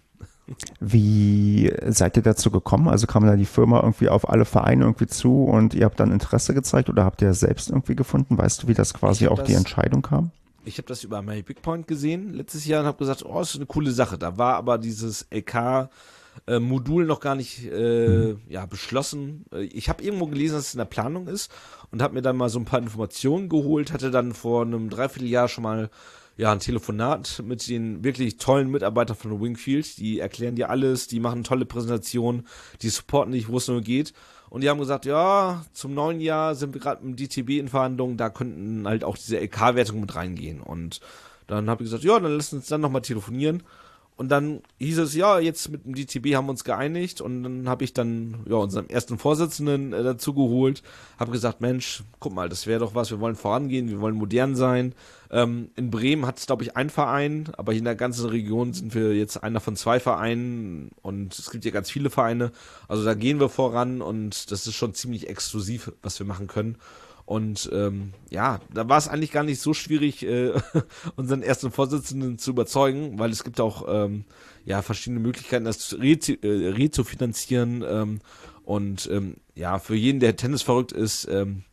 Wie seid ihr dazu gekommen? Also kam da die Firma irgendwie auf alle Vereine irgendwie zu und ihr habt dann Interesse gezeigt, oder habt ihr das selbst irgendwie gefunden? Weißt du, wie das quasi auch die Entscheidung kam? Ich habe das über MyBigPoint gesehen letztes Jahr und habe gesagt, das ist eine coole Sache. Da war aber dieses LK-Modul noch gar nicht beschlossen. Ich habe irgendwo gelesen, dass es in der Planung ist, und habe mir dann mal so ein paar Informationen geholt, hatte dann vor einem Dreivierteljahr schon mal ein Telefonat mit den wirklich tollen Mitarbeitern von Wingfield. Die erklären dir alles, die machen tolle Präsentationen, die supporten dich, wo es nur geht. Und die haben gesagt, ja, zum neuen Jahr sind wir gerade mit dem DTB in Verhandlungen, da könnten halt auch diese LK-Wertung mit reingehen. Und dann habe ich gesagt, ja, dann lass uns dann nochmal telefonieren. Und dann hieß es, ja, jetzt mit dem DTB haben wir uns geeinigt, und dann habe ich dann unseren ersten Vorsitzenden dazu geholt, habe gesagt, Mensch, guck mal, das wäre doch was, wir wollen vorangehen, wir wollen modern sein. In Bremen hat es, glaube ich, einen Verein, aber hier in der ganzen Region sind wir jetzt einer von 2 Vereinen, und es gibt ja ganz viele Vereine, also da gehen wir voran, und das ist schon ziemlich exklusiv, was wir machen können. Und da war es eigentlich gar nicht so schwierig, unseren ersten Vorsitzenden zu überzeugen, weil es gibt auch verschiedene Möglichkeiten, das rezufinanzieren. Für jeden, der Tennis verrückt ist,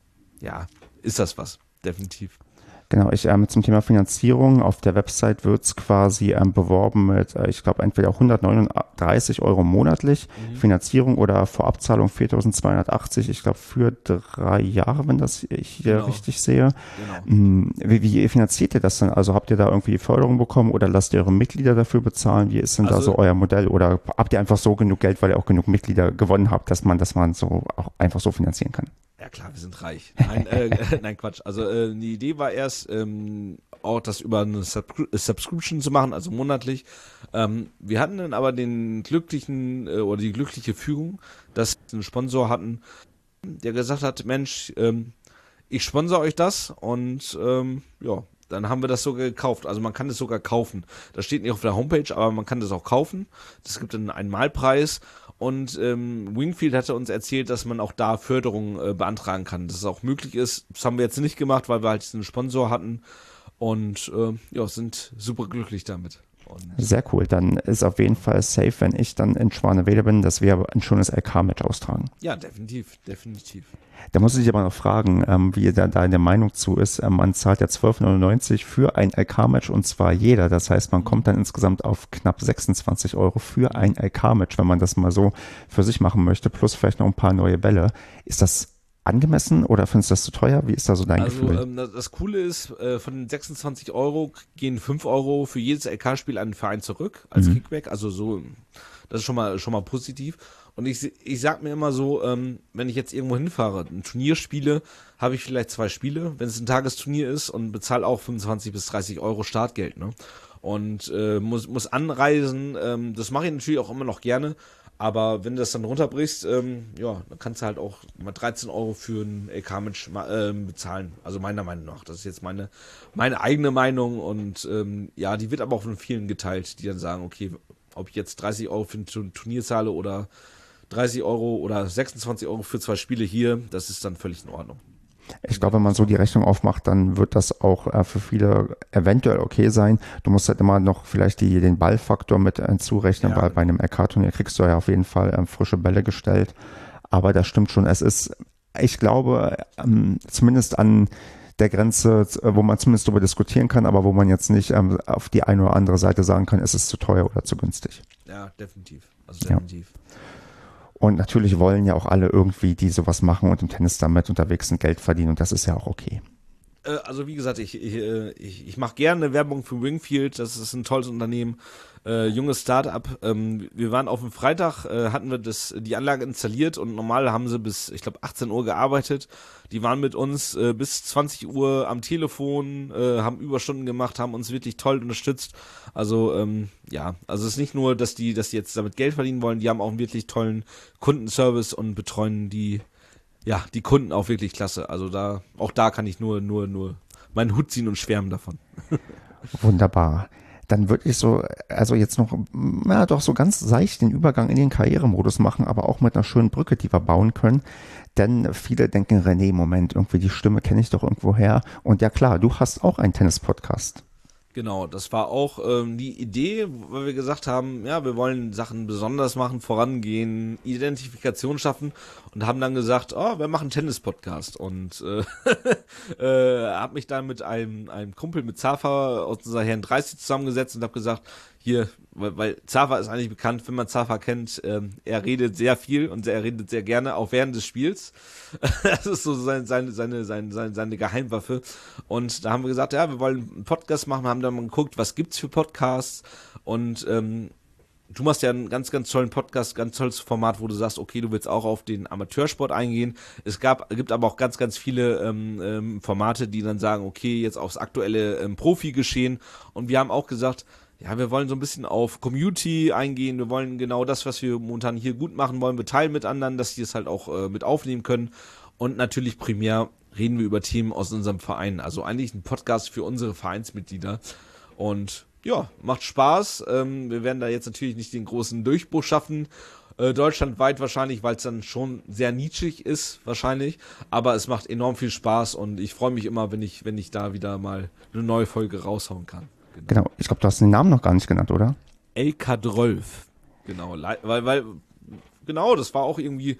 ist das was, definitiv. Genau, zum Thema Finanzierung, auf der Website wird es quasi beworben mit, ich glaube, entweder 139 € monatlich Finanzierung oder Vorabzahlung 4.280, ich glaube, für 3 Jahre, wenn das ich hier richtig sehe. Genau. Wie finanziert ihr das denn? Also habt ihr da irgendwie Förderung bekommen, oder lasst ihr eure Mitglieder dafür bezahlen? Wie ist denn da so euer Modell? Oder habt ihr einfach so genug Geld, weil ihr auch genug Mitglieder gewonnen habt, dass man so auch einfach so finanzieren kann? Ja klar, wir sind reich. Nein, Quatsch. Also die Idee war erst, auch das über eine Subscription zu machen, also monatlich. Wir hatten dann aber die glückliche Fügung, dass wir einen Sponsor hatten, der gesagt hat, Mensch, ich sponsor euch das, und dann haben wir das sogar gekauft. Also man kann es sogar kaufen. Das steht nicht auf der Homepage, aber man kann das auch kaufen. Es gibt dann einen Malpreis. Und Wingfield hatte uns erzählt, dass man auch da Förderung beantragen kann, dass es auch möglich ist. Das haben wir jetzt nicht gemacht, weil wir halt diesen Sponsor hatten, und sind super glücklich damit. Sehr cool. Dann ist auf jeden Fall safe, wenn ich dann in Schwanewede bin, dass wir ein schönes LK-Match austragen. Ja, definitiv. Da muss ich dich aber noch fragen, wie da deine Meinung zu ist. Man zahlt ja 12,99 € für ein LK-Match, und zwar jeder. Das heißt, man kommt dann insgesamt auf knapp 26 € für ein LK-Match, wenn man das mal so für sich machen möchte, plus vielleicht noch ein paar neue Bälle. Ist das angemessen, oder findest du das zu teuer? Wie ist da so dein Gefühl? Das Coole ist, von den 26 € gehen 5 € für jedes LK-Spiel an den Verein zurück, als Kickback. Also so, das ist schon mal positiv. Und ich sag mir immer so, wenn ich jetzt irgendwo hinfahre, ein Turnier spiele, habe ich vielleicht 2 Spiele, wenn es ein Tagesturnier ist, und bezahle auch 25 bis 30 € Startgeld, ne? Und muss anreisen, das mache ich natürlich auch immer noch gerne, Aber wenn du das dann runterbrichst, ja, dann kannst du halt auch mal 13 Euro für einen LK-Match bezahlen. Also meiner Meinung nach. Das ist jetzt meine eigene Meinung und ja, die wird aber auch von vielen geteilt, die dann sagen, okay, ob ich jetzt 30 Euro für ein Turnier zahle oder 30 Euro oder 26 Euro für 2 Spiele hier, das ist dann völlig in Ordnung. Ich glaube, wenn man so die Rechnung aufmacht, dann wird das auch für viele eventuell okay sein. Du musst halt immer noch vielleicht den Ballfaktor mit zurechnen, Ja. weil bei einem LK-Turnier kriegst du ja auf jeden Fall frische Bälle gestellt. Aber das stimmt schon. Es ist, ich glaube, zumindest an der Grenze, wo man zumindest darüber diskutieren kann, aber wo man jetzt nicht auf die eine oder andere Seite sagen kann, es ist zu teuer oder zu günstig. Ja, definitiv. Also definitiv. Und natürlich wollen ja auch alle irgendwie, die sowas machen und im Tennis damit unterwegs sind, Geld verdienen und das ist ja auch okay. Also wie gesagt, ich mache gerne Werbung für Wingfield, das ist ein tolles Unternehmen, junges Start-up. Wir waren auf dem Freitag, hatten wir die Anlage installiert und normal haben sie bis, ich glaube, 18 Uhr gearbeitet. Die waren mit uns bis 20 Uhr am Telefon, haben Überstunden gemacht, haben uns wirklich toll unterstützt. Also ja, also es ist nicht nur, dass die jetzt damit Geld verdienen wollen, die haben auch einen wirklich tollen Kundenservice und betreuen die Kunden auch wirklich klasse. Also auch da kann ich nur meinen Hut ziehen und schwärmen davon. Wunderbar. Dann würde ich also jetzt noch, doch so ganz seicht den Übergang in den Karrieremodus machen, aber auch mit einer schönen Brücke, die wir bauen können. Denn viele denken, René, Moment, irgendwie die Stimme kenne ich doch irgendwo her. Und ja klar, du hast auch einen Tennis-Podcast. Genau, das war auch die Idee, weil wir gesagt haben, ja, wir wollen Sachen besonders machen, vorangehen, Identifikation schaffen und haben dann gesagt, oh, wir machen einen Tennis-Podcast und habe mich dann mit einem Kumpel mit Zafa aus unserer Herren 30 zusammengesetzt und habe gesagt, hier, weil Zafa ist eigentlich bekannt, wenn man Zafa kennt, er redet sehr viel und er redet sehr gerne, auch während des Spiels. Das ist so seine Geheimwaffe. Und da haben wir gesagt, ja, wir wollen einen Podcast machen, haben dann mal geguckt, was gibt's für Podcasts und du machst ja einen ganz, ganz tollen Podcast, ganz tolles Format, wo du sagst, okay, du willst auch auf den Amateursport eingehen. Gibt aber auch ganz, ganz viele Formate, die dann sagen, okay, jetzt aufs aktuelle Profi-Geschehen. Und wir haben auch gesagt, ja, wir wollen so ein bisschen auf Community eingehen. Wir wollen genau das, was wir momentan hier gut machen wollen, wir teilen mit anderen, dass die es halt auch mit aufnehmen können. Und natürlich primär reden wir über Themen aus unserem Verein. Also eigentlich ein Podcast für unsere Vereinsmitglieder. Und ja, macht Spaß. Wir werden da jetzt natürlich nicht den großen Durchbruch schaffen. Deutschlandweit wahrscheinlich, weil es dann schon sehr nischig ist, wahrscheinlich. Aber es macht enorm viel Spaß und ich freue mich immer, wenn ich da wieder mal eine neue Folge raushauen kann. Genau, ich glaube, du hast den Namen noch gar nicht genannt, oder? LK Drolf. Genau, weil genau, das war auch irgendwie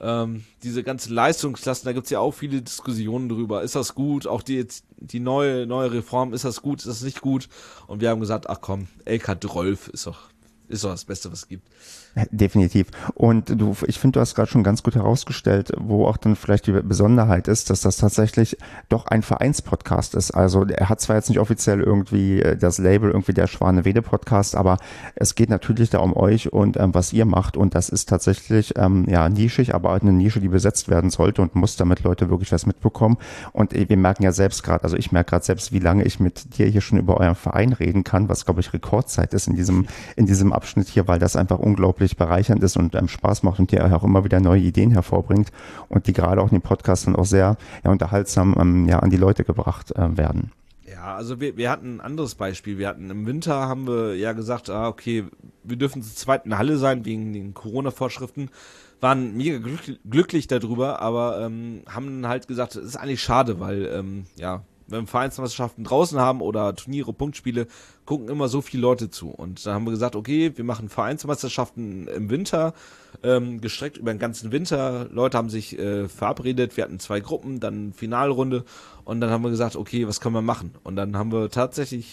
diese ganzen Leistungsklassen, da gibt es ja auch viele Diskussionen drüber. Ist das gut? Auch die neue Reform, ist das gut, ist das nicht gut? Und wir haben gesagt, ach komm, LK Drolf ist doch das Beste, was es gibt. Definitiv. Und ich finde, du hast gerade schon ganz gut herausgestellt, wo auch dann vielleicht die Besonderheit ist, dass das tatsächlich doch ein Vereinspodcast ist. Also er hat zwar jetzt nicht offiziell irgendwie das Label irgendwie der Schwanewede-Podcast, aber es geht natürlich da um euch und was ihr macht. Und das ist tatsächlich nischig, aber eine Nische, die besetzt werden sollte und muss, damit Leute wirklich was mitbekommen. Und wir merken ja selbst gerade, also ich merke gerade selbst, wie lange ich mit dir hier schon über euren Verein reden kann, was, glaube ich, Rekordzeit ist in diesem Abschnitt hier, weil das einfach unglaublich bereichernd ist und einem Spaß macht und dir auch immer wieder neue Ideen hervorbringt und die gerade auch in den Podcasts dann auch sehr unterhaltsam an die Leute gebracht werden. Ja, also wir hatten ein anderes Beispiel. Wir hatten im Winter, haben wir ja gesagt, okay, wir dürfen zur zweiten Halle sein wegen den Corona-Vorschriften. Waren mega glücklich darüber, aber haben dann halt gesagt, es ist eigentlich schade, weil wenn wir Vereinsmeisterschaften draußen haben oder Turniere, Punktspiele, gucken immer so viele Leute zu. Und dann haben wir gesagt, okay, wir machen Vereinsmeisterschaften im Winter, gestreckt über den ganzen Winter. Leute haben sich verabredet, wir hatten 2 Gruppen, dann Finalrunde und dann haben wir gesagt, okay, was können wir machen? Und dann haben wir tatsächlich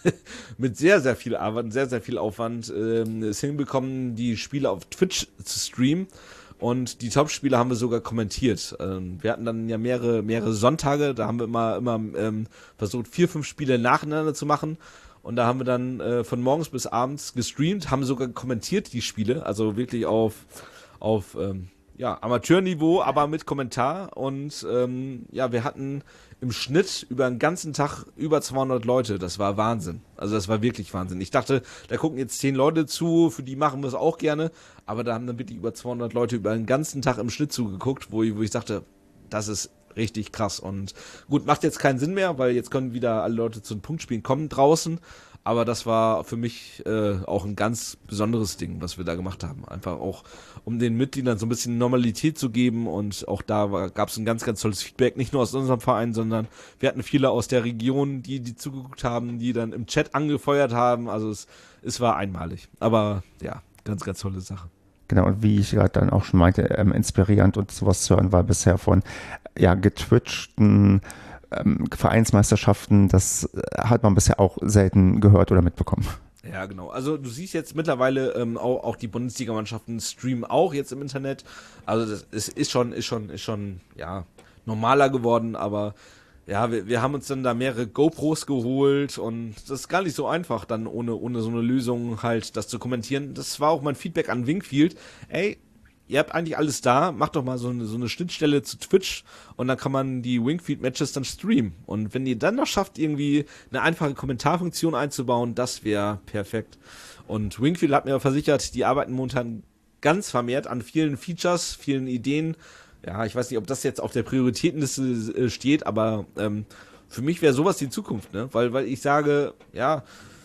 mit sehr, sehr viel Arbeit und sehr, sehr viel Aufwand es hinbekommen, die Spiele auf Twitch zu streamen. Und die Top-Spiele haben wir sogar kommentiert. Wir hatten dann ja mehrere Sonntage, da haben wir immer versucht, 4, 5 Spiele nacheinander zu machen. Und da haben wir dann von morgens bis abends gestreamt, haben sogar kommentiert die Spiele, also wirklich auf ja, Amateurniveau, aber mit Kommentar und ja, wir hatten im Schnitt über den ganzen Tag über 200 Leute. Das war Wahnsinn. Also das war wirklich Wahnsinn. Ich dachte, da gucken jetzt 10 Leute zu, für die machen wir es auch gerne, aber da haben dann wirklich über 200 Leute über den ganzen Tag im Schnitt zugeguckt, wo ich sagte, das ist richtig krass und gut, macht jetzt keinen Sinn mehr, weil jetzt können wieder alle Leute zu den Punktspielen kommen draußen. Aber das war für mich auch ein ganz besonderes Ding, was wir da gemacht haben. Einfach auch, um den Mitgliedern so ein bisschen Normalität zu geben. Und auch da gab es ein ganz, ganz tolles Feedback. Nicht nur aus unserem Verein, sondern wir hatten viele aus der Region, die zugeguckt haben, die dann im Chat angefeuert haben. Also es war einmalig. Aber ja, ganz, ganz tolle Sache. Genau, und wie ich gerade dann auch schon meinte, inspirierend und sowas zu hören war bisher von ja getwitchten Vereinsmeisterschaften, das hat man bisher auch selten gehört oder mitbekommen. Ja, genau. Also du siehst jetzt mittlerweile auch die Bundesligamannschaften streamen auch jetzt im Internet. Also das ist schon ja normaler geworden, aber ja, wir haben uns dann da mehrere GoPros geholt und das ist gar nicht so einfach, dann ohne so eine Lösung halt das zu kommentieren. Das war auch mein Feedback an Wingfield. Ey, ihr habt eigentlich alles da, macht doch mal so eine Schnittstelle zu Twitch und dann kann man die Wingfield-Matches dann streamen. Und wenn ihr dann noch schafft, irgendwie eine einfache Kommentarfunktion einzubauen, das wäre perfekt. Und Wingfield hat mir versichert, die arbeiten momentan ganz vermehrt an vielen Features, vielen Ideen. Ja, ich weiß nicht, ob das jetzt auf der Prioritätenliste steht, aber für mich wäre sowas die Zukunft, ne? Weil ich sage, ja,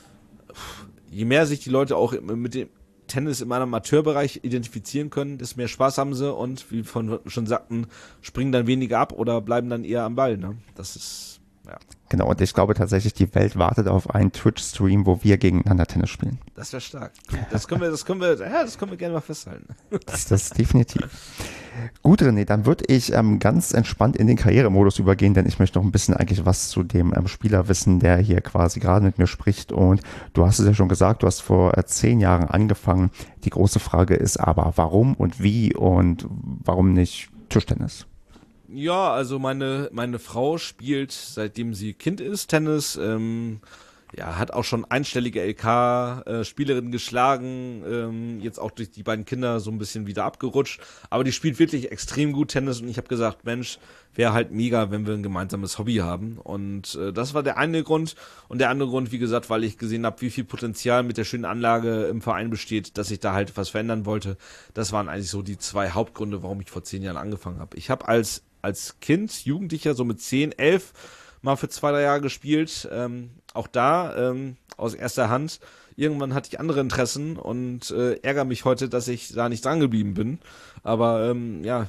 je mehr sich die Leute auch mit dem Tennis im Amateurbereich identifizieren können, desto mehr Spaß haben sie und wie wir schon sagten, springen dann weniger ab oder bleiben dann eher am Ball, ne? Das ist, ja. Genau, und ich glaube tatsächlich, die Welt wartet auf einen Twitch-Stream, wo wir gegeneinander Tennis spielen. Das wäre stark. Das können wir gerne mal festhalten. Das definitiv. Gut, René, dann würde ich ganz entspannt in den Karrieremodus übergehen, denn ich möchte noch ein bisschen eigentlich was zu dem Spieler wissen, der hier quasi gerade mit mir spricht. Und du hast es ja schon gesagt, du hast vor 10 Jahren angefangen. Die große Frage ist aber, warum und wie und warum nicht Tischtennis? Ja, also meine Frau spielt, seitdem sie Kind ist, Tennis, ja, hat auch schon einstellige LK-Spielerinnen geschlagen, jetzt auch durch die beiden Kinder so ein bisschen wieder abgerutscht, aber die spielt wirklich extrem gut Tennis und ich habe gesagt, Mensch, wäre halt mega, wenn wir ein gemeinsames Hobby haben und das war der eine Grund und der andere Grund, wie gesagt, weil ich gesehen habe, wie viel Potenzial mit der schönen Anlage im Verein besteht, dass ich da halt was verändern wollte. Das waren eigentlich so die 2 Hauptgründe, warum ich vor 10 Jahren angefangen habe. Ich habe als Kind, Jugendlicher, so mit 10, 11 mal für 2, 3 Jahre gespielt, auch da aus erster Hand. Irgendwann hatte ich andere Interessen und ärgere mich heute, dass ich da nicht dran geblieben bin. Aber ja,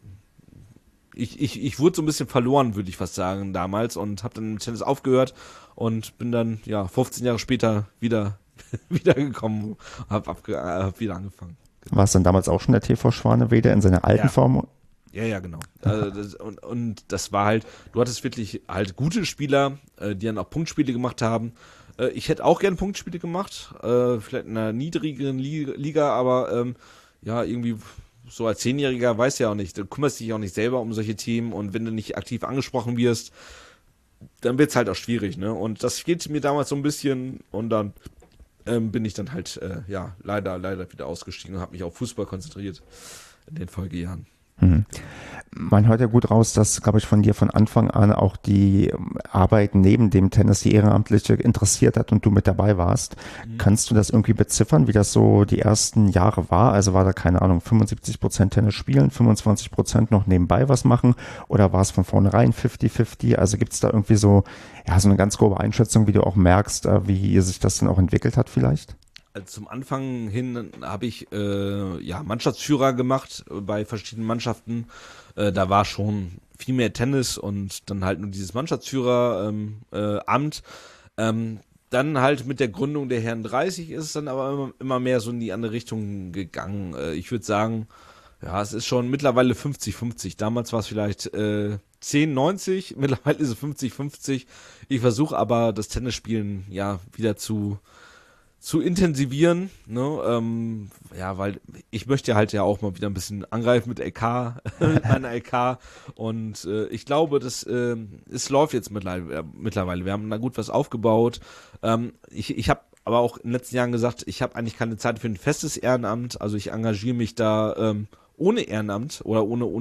ich wurde so ein bisschen verloren, würde ich fast sagen, damals und habe dann mit Tennis aufgehört und bin dann ja 15 Jahre später wieder gekommen, hab wieder angefangen. War es dann damals auch schon der TV Schwanewede in seiner alten Form? Ja, genau. Und das war halt, du hattest wirklich halt gute Spieler, die dann auch Punktspiele gemacht haben. Ich hätte auch gern Punktspiele gemacht, vielleicht in einer niedrigeren Liga, aber ja, irgendwie so als 10-Jähriger weiß ja auch nicht, du kümmerst dich auch nicht selber um solche Themen und wenn du nicht aktiv angesprochen wirst, dann wird's halt auch schwierig, ne? Und das fehlte mir damals so ein bisschen und dann bin ich dann halt, ja, leider wieder ausgestiegen und habe mich auf Fußball konzentriert in den Folgejahren. Man hört ja gut raus, dass, glaube ich, von dir von Anfang an auch die Arbeit neben dem Tennis, die Ehrenamtliche, interessiert hat und du mit dabei warst. Kannst du das irgendwie beziffern, wie das so die ersten Jahre war? Also war da, keine Ahnung, 75% Tennis spielen, 25% noch nebenbei was machen oder war es von vornherein 50-50? Also gibt es da irgendwie so, ja, so eine ganz grobe Einschätzung, wie du auch merkst, wie sich das dann auch entwickelt hat vielleicht? Also zum Anfang hin habe ich ja Mannschaftsführer gemacht bei verschiedenen Mannschaften. Da war schon viel mehr Tennis und dann halt nur dieses Mannschaftsführeramt. Dann halt mit der Gründung der Herren 30 ist es dann aber immer mehr so in die andere Richtung gegangen. Ich würde sagen, ja, es ist schon mittlerweile 50-50. Damals war es vielleicht 10-90, mittlerweile ist es 50-50. Ich versuche aber das Tennisspielen ja wieder zu intensivieren, ne, ja, weil ich möchte halt ja auch mal wieder ein bisschen angreifen mit LK, mit meiner LK und ich glaube, es läuft jetzt mittlerweile, wir haben da gut was aufgebaut, ich habe aber auch in den letzten Jahren gesagt, ich habe eigentlich keine Zeit für ein festes Ehrenamt, also ich engagiere mich da ohne Ehrenamt oder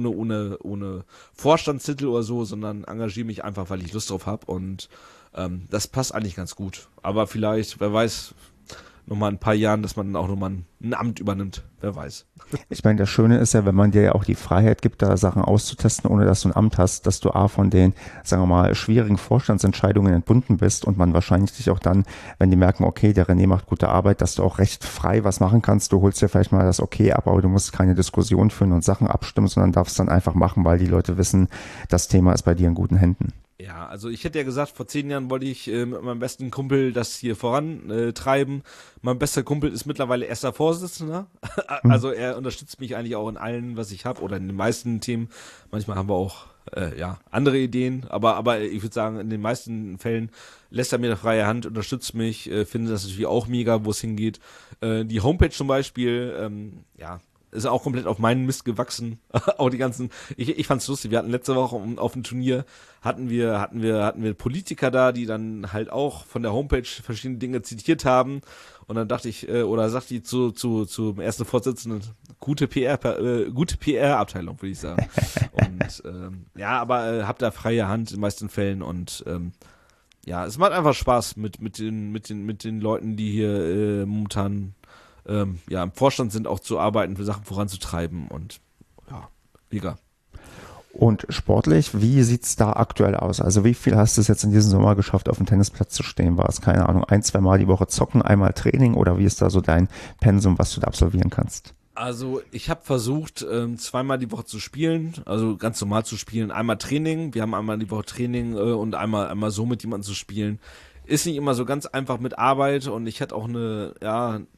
ohne Vorstandstitel oder so, sondern engagiere mich einfach, weil ich Lust drauf habe und das passt eigentlich ganz gut. Aber vielleicht, wer weiß, nochmal in ein paar Jahren, dass man dann auch nochmal ein Amt übernimmt. Wer weiß. Ich meine, das Schöne ist ja, wenn man dir ja auch die Freiheit gibt, da Sachen auszutesten, ohne dass du ein Amt hast, dass du von den, sagen wir mal, schwierigen Vorstandsentscheidungen entbunden bist und man wahrscheinlich dich auch dann, wenn die merken, okay, der René macht gute Arbeit, dass du auch recht frei was machen kannst. Du holst dir vielleicht mal das Okay ab, aber du musst keine Diskussion führen und Sachen abstimmen, sondern darfst dann einfach machen, weil die Leute wissen, das Thema ist bei dir in guten Händen. Ja, also ich hätte ja gesagt, vor 10 Jahren wollte ich mit meinem besten Kumpel das hier vorantreiben. Mein bester Kumpel ist mittlerweile erster Vorsitzender. Also er unterstützt mich eigentlich auch in allen, was ich habe, oder in den meisten Themen. Manchmal haben wir auch andere Ideen, aber ich würde sagen, in den meisten Fällen lässt er mir eine freie Hand, unterstützt mich, finde das natürlich auch mega, wo es hingeht. Die Homepage zum Beispiel, ist auch komplett auf meinen Mist gewachsen. Auch die ganzen, ich fand's lustig, wir hatten letzte Woche auf dem Turnier, hatten wir Politiker da, die dann halt auch von der Homepage verschiedene Dinge zitiert haben. Und dann dachte ich, oder sagte die zum ersten Vorsitzenden, gute PR-Abteilung, würde ich sagen. Und aber hab da freie Hand in den meisten Fällen und es macht einfach Spaß mit den Leuten, die hier momentan im Vorstand sind, auch zu arbeiten, für Sachen voranzutreiben und ja, mega. Und sportlich, wie sieht's da aktuell aus? Also wie viel hast du es jetzt in diesem Sommer geschafft, auf dem Tennisplatz zu stehen? War es, keine Ahnung, 1-2 Mal die Woche zocken, einmal Training oder wie ist da so dein Pensum, was du da absolvieren kannst? Also ich habe versucht, 2-mal die Woche zu spielen, also ganz normal zu spielen, einmal Training, wir haben einmal die Woche Training und einmal so mit jemandem zu spielen. Ist nicht immer so ganz einfach mit Arbeit und ich hatte auch eine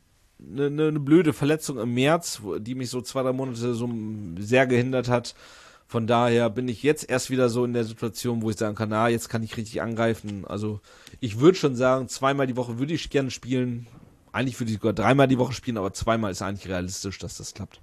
blöde Verletzung im März, die mich so 2-3 Monate so sehr gehindert hat. Von daher bin ich jetzt erst wieder so in der Situation, wo ich sagen kann, jetzt kann ich richtig angreifen. Also ich würde schon sagen, 2-mal die Woche würde ich gerne spielen. Eigentlich würde ich sogar 3-mal die Woche spielen, aber 2-mal ist eigentlich realistisch, dass das klappt.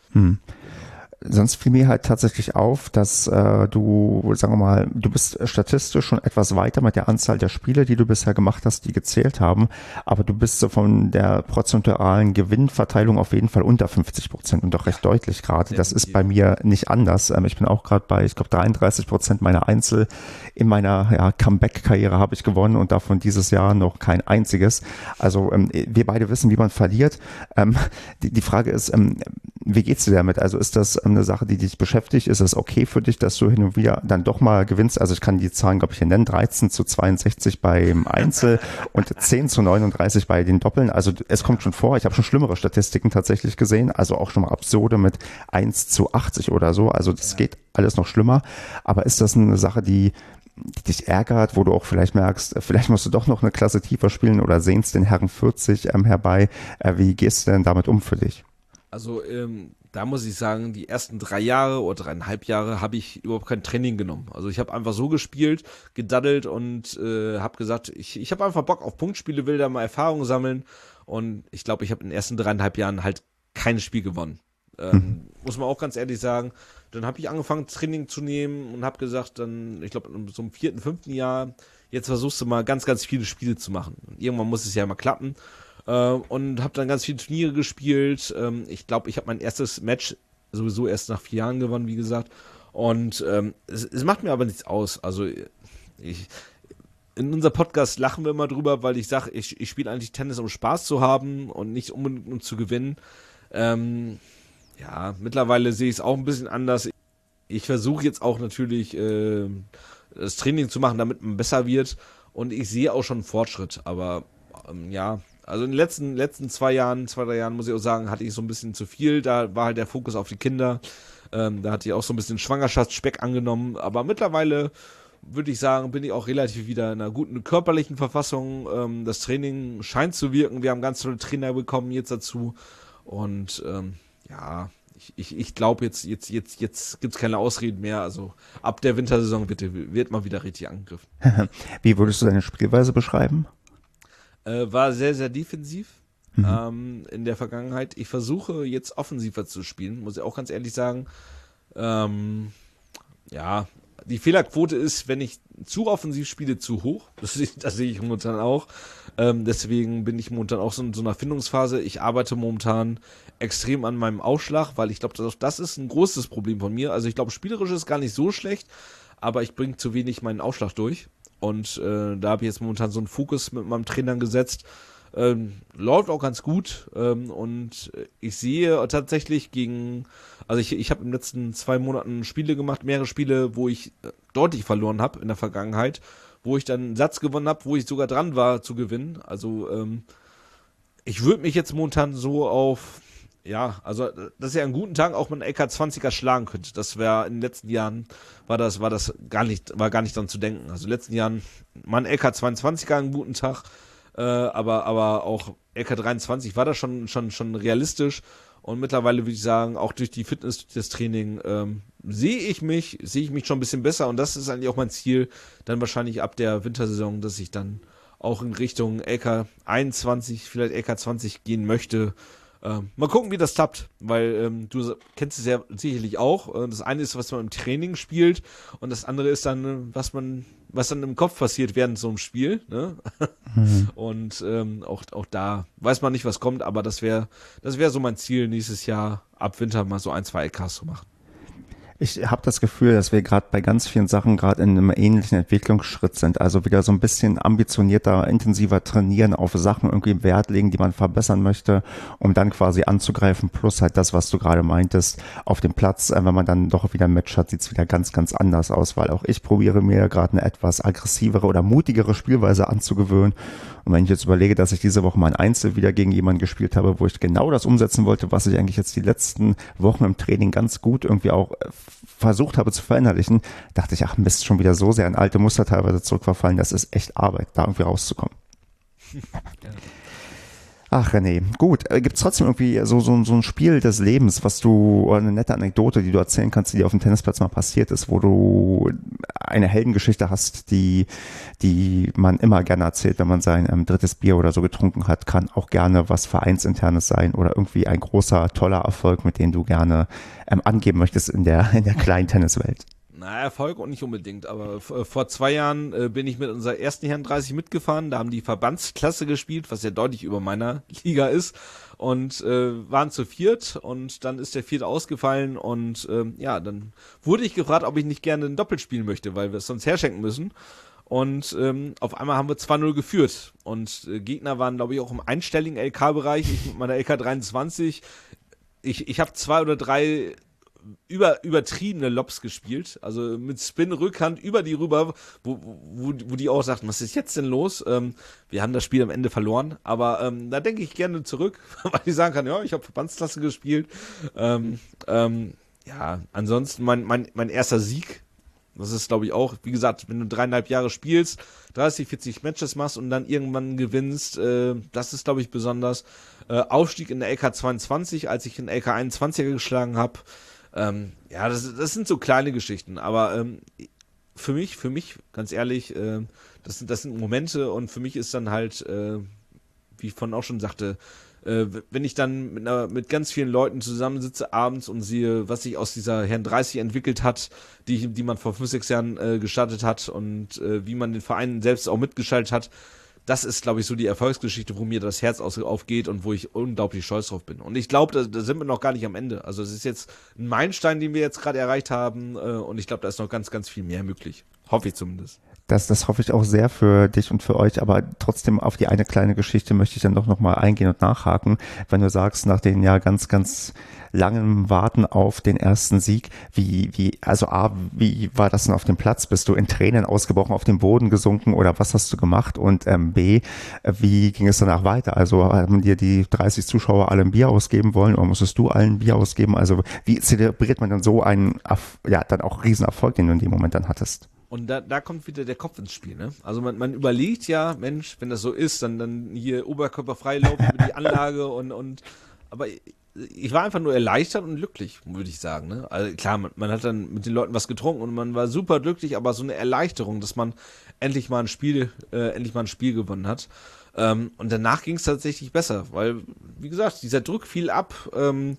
Sonst fiel mir halt tatsächlich auf, dass du, sagen wir mal, du bist statistisch schon etwas weiter mit der Anzahl der Spiele, die du bisher gemacht hast, die gezählt haben, aber du bist so von der prozentualen Gewinnverteilung auf jeden Fall unter 50% und doch recht deutlich gerade. Das ist bei mir nicht anders. Ich bin auch gerade bei, ich glaube, 33% meiner Einzel in meiner Comeback-Karriere habe ich gewonnen und davon dieses Jahr noch kein einziges. Also wir beide wissen, wie man verliert. Die Frage ist, wie geht's dir damit? Also ist das eine Sache, die dich beschäftigt? Ist es okay für dich, dass du hin und wieder dann doch mal gewinnst? Also ich kann die Zahlen, glaube ich, hier nennen. 13-62 beim Einzel und 10-39 bei den Doppeln. Also es kommt schon vor. Ich habe schon schlimmere Statistiken tatsächlich gesehen. Also auch schon mal absurde mit 1-80 oder so. Also das geht alles noch schlimmer. Aber ist das eine Sache, die dich ärgert, wo du auch vielleicht merkst, vielleicht musst du doch noch eine Klasse tiefer spielen oder sehnst den Herren 40 herbei. Wie gehst du denn damit um für dich? Also da muss ich sagen, die ersten 3 Jahre oder 3,5 Jahre habe ich überhaupt kein Training genommen. Also ich habe einfach so gespielt, gedaddelt und habe gesagt, ich habe einfach Bock auf Punktspiele, will da mal Erfahrung sammeln und ich glaube, ich habe in den ersten 3,5 Jahren halt kein Spiel gewonnen. Muss man auch ganz ehrlich sagen. Dann habe ich angefangen, Training zu nehmen und habe gesagt, dann, ich glaube, in so einem 4., 5. Jahr, jetzt versuchst du mal ganz, ganz viele Spiele zu machen. Und irgendwann muss es ja mal klappen. Und habe dann ganz viele Turniere gespielt. Ich glaube, ich habe mein erstes Match sowieso erst nach 4 Jahren gewonnen, wie gesagt. Und es macht mir aber nichts aus. Also in unserem Podcast lachen wir immer drüber, weil ich sage, ich spiele eigentlich Tennis, um Spaß zu haben und nicht unbedingt um zu gewinnen. Mittlerweile sehe ich es auch ein bisschen anders. Ich versuche jetzt auch natürlich das Training zu machen, damit man besser wird. Und ich sehe auch schon einen Fortschritt. Aber also in den letzten 2 Jahren, 2-3 Jahren, muss ich auch sagen, hatte ich so ein bisschen zu viel. Da war halt der Fokus auf die Kinder. Da hatte ich auch so ein bisschen Schwangerschaftsspeck angenommen. Aber mittlerweile würde ich sagen, bin ich auch relativ wieder in einer guten körperlichen Verfassung. Das Training scheint zu wirken. Wir haben ganz tolle Trainer bekommen jetzt dazu. Und ich glaube, jetzt gibt's keine Ausreden mehr. Also ab der Wintersaison wird man wieder richtig angegriffen. Wie würdest du deine Spielweise beschreiben? War sehr, sehr defensiv in der Vergangenheit. Ich versuche jetzt offensiver zu spielen, muss ich auch ganz ehrlich sagen. die Fehlerquote ist, wenn ich zu offensiv spiele, zu hoch. Das sehe ich momentan auch. Deswegen bin ich momentan auch so in so einer Findungsphase. Ich arbeite momentan extrem an meinem Aufschlag, weil ich glaube, das ist ein großes Problem von mir. Also ich glaube, spielerisch ist gar nicht so schlecht, aber ich bringe zu wenig meinen Aufschlag durch. Und da habe ich jetzt momentan so einen Fokus mit meinem Trainer gesetzt. Läuft auch ganz gut. Und ich sehe tatsächlich also ich habe in den letzten 2 Monaten Spiele gemacht, mehrere Spiele, wo ich deutlich verloren habe in der Vergangenheit, wo ich dann einen Satz gewonnen habe, wo ich sogar dran war zu gewinnen. Also ich würde mich jetzt momentan so also dass er an guten Tagen auch mit einem LK20er schlagen könnte. Das wäre in den letzten Jahren war gar nicht dran zu denken. Also in den letzten Jahren mal ein LK22er an einem guten Tag, aber auch LK23 war das schon realistisch. Und mittlerweile würde ich sagen, auch durch die Fitness, durch das Training, sehe ich mich schon ein bisschen besser. Und das ist eigentlich auch mein Ziel, dann wahrscheinlich ab der Wintersaison, dass ich dann auch in Richtung LK21, vielleicht LK20 gehen möchte. Mal gucken, wie das klappt, weil du kennst es ja sicherlich auch. Das eine ist, was man im Training spielt, und das andere ist dann, was dann im Kopf passiert während so einem Spiel. Ne? Und auch da weiß man nicht, was kommt, aber das wäre so mein Ziel, nächstes Jahr ab Winter mal so 1, 2 LKs zu machen. Ich habe das Gefühl, dass wir gerade bei ganz vielen Sachen gerade in einem ähnlichen Entwicklungsschritt sind. Also wieder so ein bisschen ambitionierter, intensiver trainieren, auf Sachen irgendwie Wert legen, die man verbessern möchte, um dann quasi anzugreifen. Plus halt das, was du gerade meintest, auf dem Platz, wenn man dann doch wieder ein Match hat, sieht es wieder ganz, ganz anders aus, weil auch ich probiere mir gerade eine etwas aggressivere oder mutigere Spielweise anzugewöhnen. Und wenn ich jetzt überlege, dass ich diese Woche mal ein Einzel wieder gegen jemanden gespielt habe, wo ich genau das umsetzen wollte, was ich eigentlich jetzt die letzten Wochen im Training ganz gut irgendwie auch versucht habe zu verinnerlichen, dachte ich, ach Mist, schon wieder so sehr in alte Muster teilweise zurückverfallen, das ist echt Arbeit, da irgendwie rauszukommen. Ja. Ach René, gut. Gibt es trotzdem irgendwie so ein Spiel des Lebens, oder eine nette Anekdote, die du erzählen kannst, die dir auf dem Tennisplatz mal passiert ist, wo du eine Heldengeschichte hast, die man immer gerne erzählt, wenn man sein drittes Bier oder so getrunken hat, kann auch gerne was Vereinsinternes sein oder irgendwie ein großer, toller Erfolg, mit dem du gerne angeben möchtest in der kleinen Tenniswelt. Na, Erfolg und nicht unbedingt, aber vor 2 Jahren bin ich mit unserer ersten Herren 30 mitgefahren, da haben die Verbandsklasse gespielt, was ja deutlich über meiner Liga ist, und waren zu viert, und dann ist der vierte ausgefallen, und dann wurde ich gefragt, ob ich nicht gerne ein Doppel spielen möchte, weil wir es sonst herschenken müssen. Und auf einmal haben wir 2-0 geführt, und Gegner waren, glaube ich, auch im einstelligen LK-Bereich, ich mit meiner LK23, ich habe 2 oder 3 übertriebene Lobs gespielt, also mit Spin, Rückhand über die rüber, wo die auch sagten, was ist jetzt denn los? Wir haben das Spiel am Ende verloren, aber da denke ich gerne zurück, weil ich sagen kann, ja, ich habe Verbandsklasse gespielt. Ansonsten mein erster Sieg, das ist, glaube ich, auch, wie gesagt, wenn du 3,5 Jahre spielst, 30, 40 Matches machst und dann irgendwann gewinnst, das ist, glaube ich, besonders. Aufstieg in der LK22, als ich den LK21er geschlagen habe. Das sind so kleine Geschichten, aber für mich, ganz ehrlich, das sind Momente, und für mich ist dann halt, wie ich vorhin auch schon sagte, wenn ich dann mit ganz vielen Leuten zusammensitze abends und sehe, was sich aus dieser Herren 30 entwickelt hat, die man vor 5, 6 Jahren gestartet hat, und wie man den Verein selbst auch mitgeschaltet hat, das ist, glaube ich, so die Erfolgsgeschichte, wo mir das Herz aufgeht und wo ich unglaublich stolz drauf bin. Und ich glaube, da sind wir noch gar nicht am Ende. Also es ist jetzt ein Meilenstein, den wir jetzt gerade erreicht haben, und ich glaube, da ist noch ganz, ganz viel mehr möglich. Hoffe ich zumindest. Das hoffe ich auch sehr für dich und für euch, aber trotzdem auf die eine kleine Geschichte möchte ich dann doch nochmal eingehen und nachhaken. Wenn du sagst, nach den ja ganz, ganz langem Warten auf den ersten Sieg, wie war das denn auf dem Platz? Bist du in Tränen ausgebrochen, auf den Boden gesunken, oder was hast du gemacht? Und B, wie ging es danach weiter? Also haben dir die 30 Zuschauer alle ein Bier ausgeben wollen, oder musstest du allen ein Bier ausgeben? Also wie zelebriert man dann so einen, dann auch Riesenerfolg, den du in dem Moment dann hattest? Und da kommt wieder der Kopf ins Spiel, ne? Also man überlegt ja, Mensch, wenn das so ist, dann hier oberkörperfrei laufen über die Anlage aber ich war einfach nur erleichtert und glücklich, würde ich sagen, ne? Also klar, man hat dann mit den Leuten was getrunken und man war super glücklich, aber so eine Erleichterung, dass man endlich mal ein Spiel gewonnen hat. Und danach ging es tatsächlich besser, weil, wie gesagt, dieser Druck fiel ab, man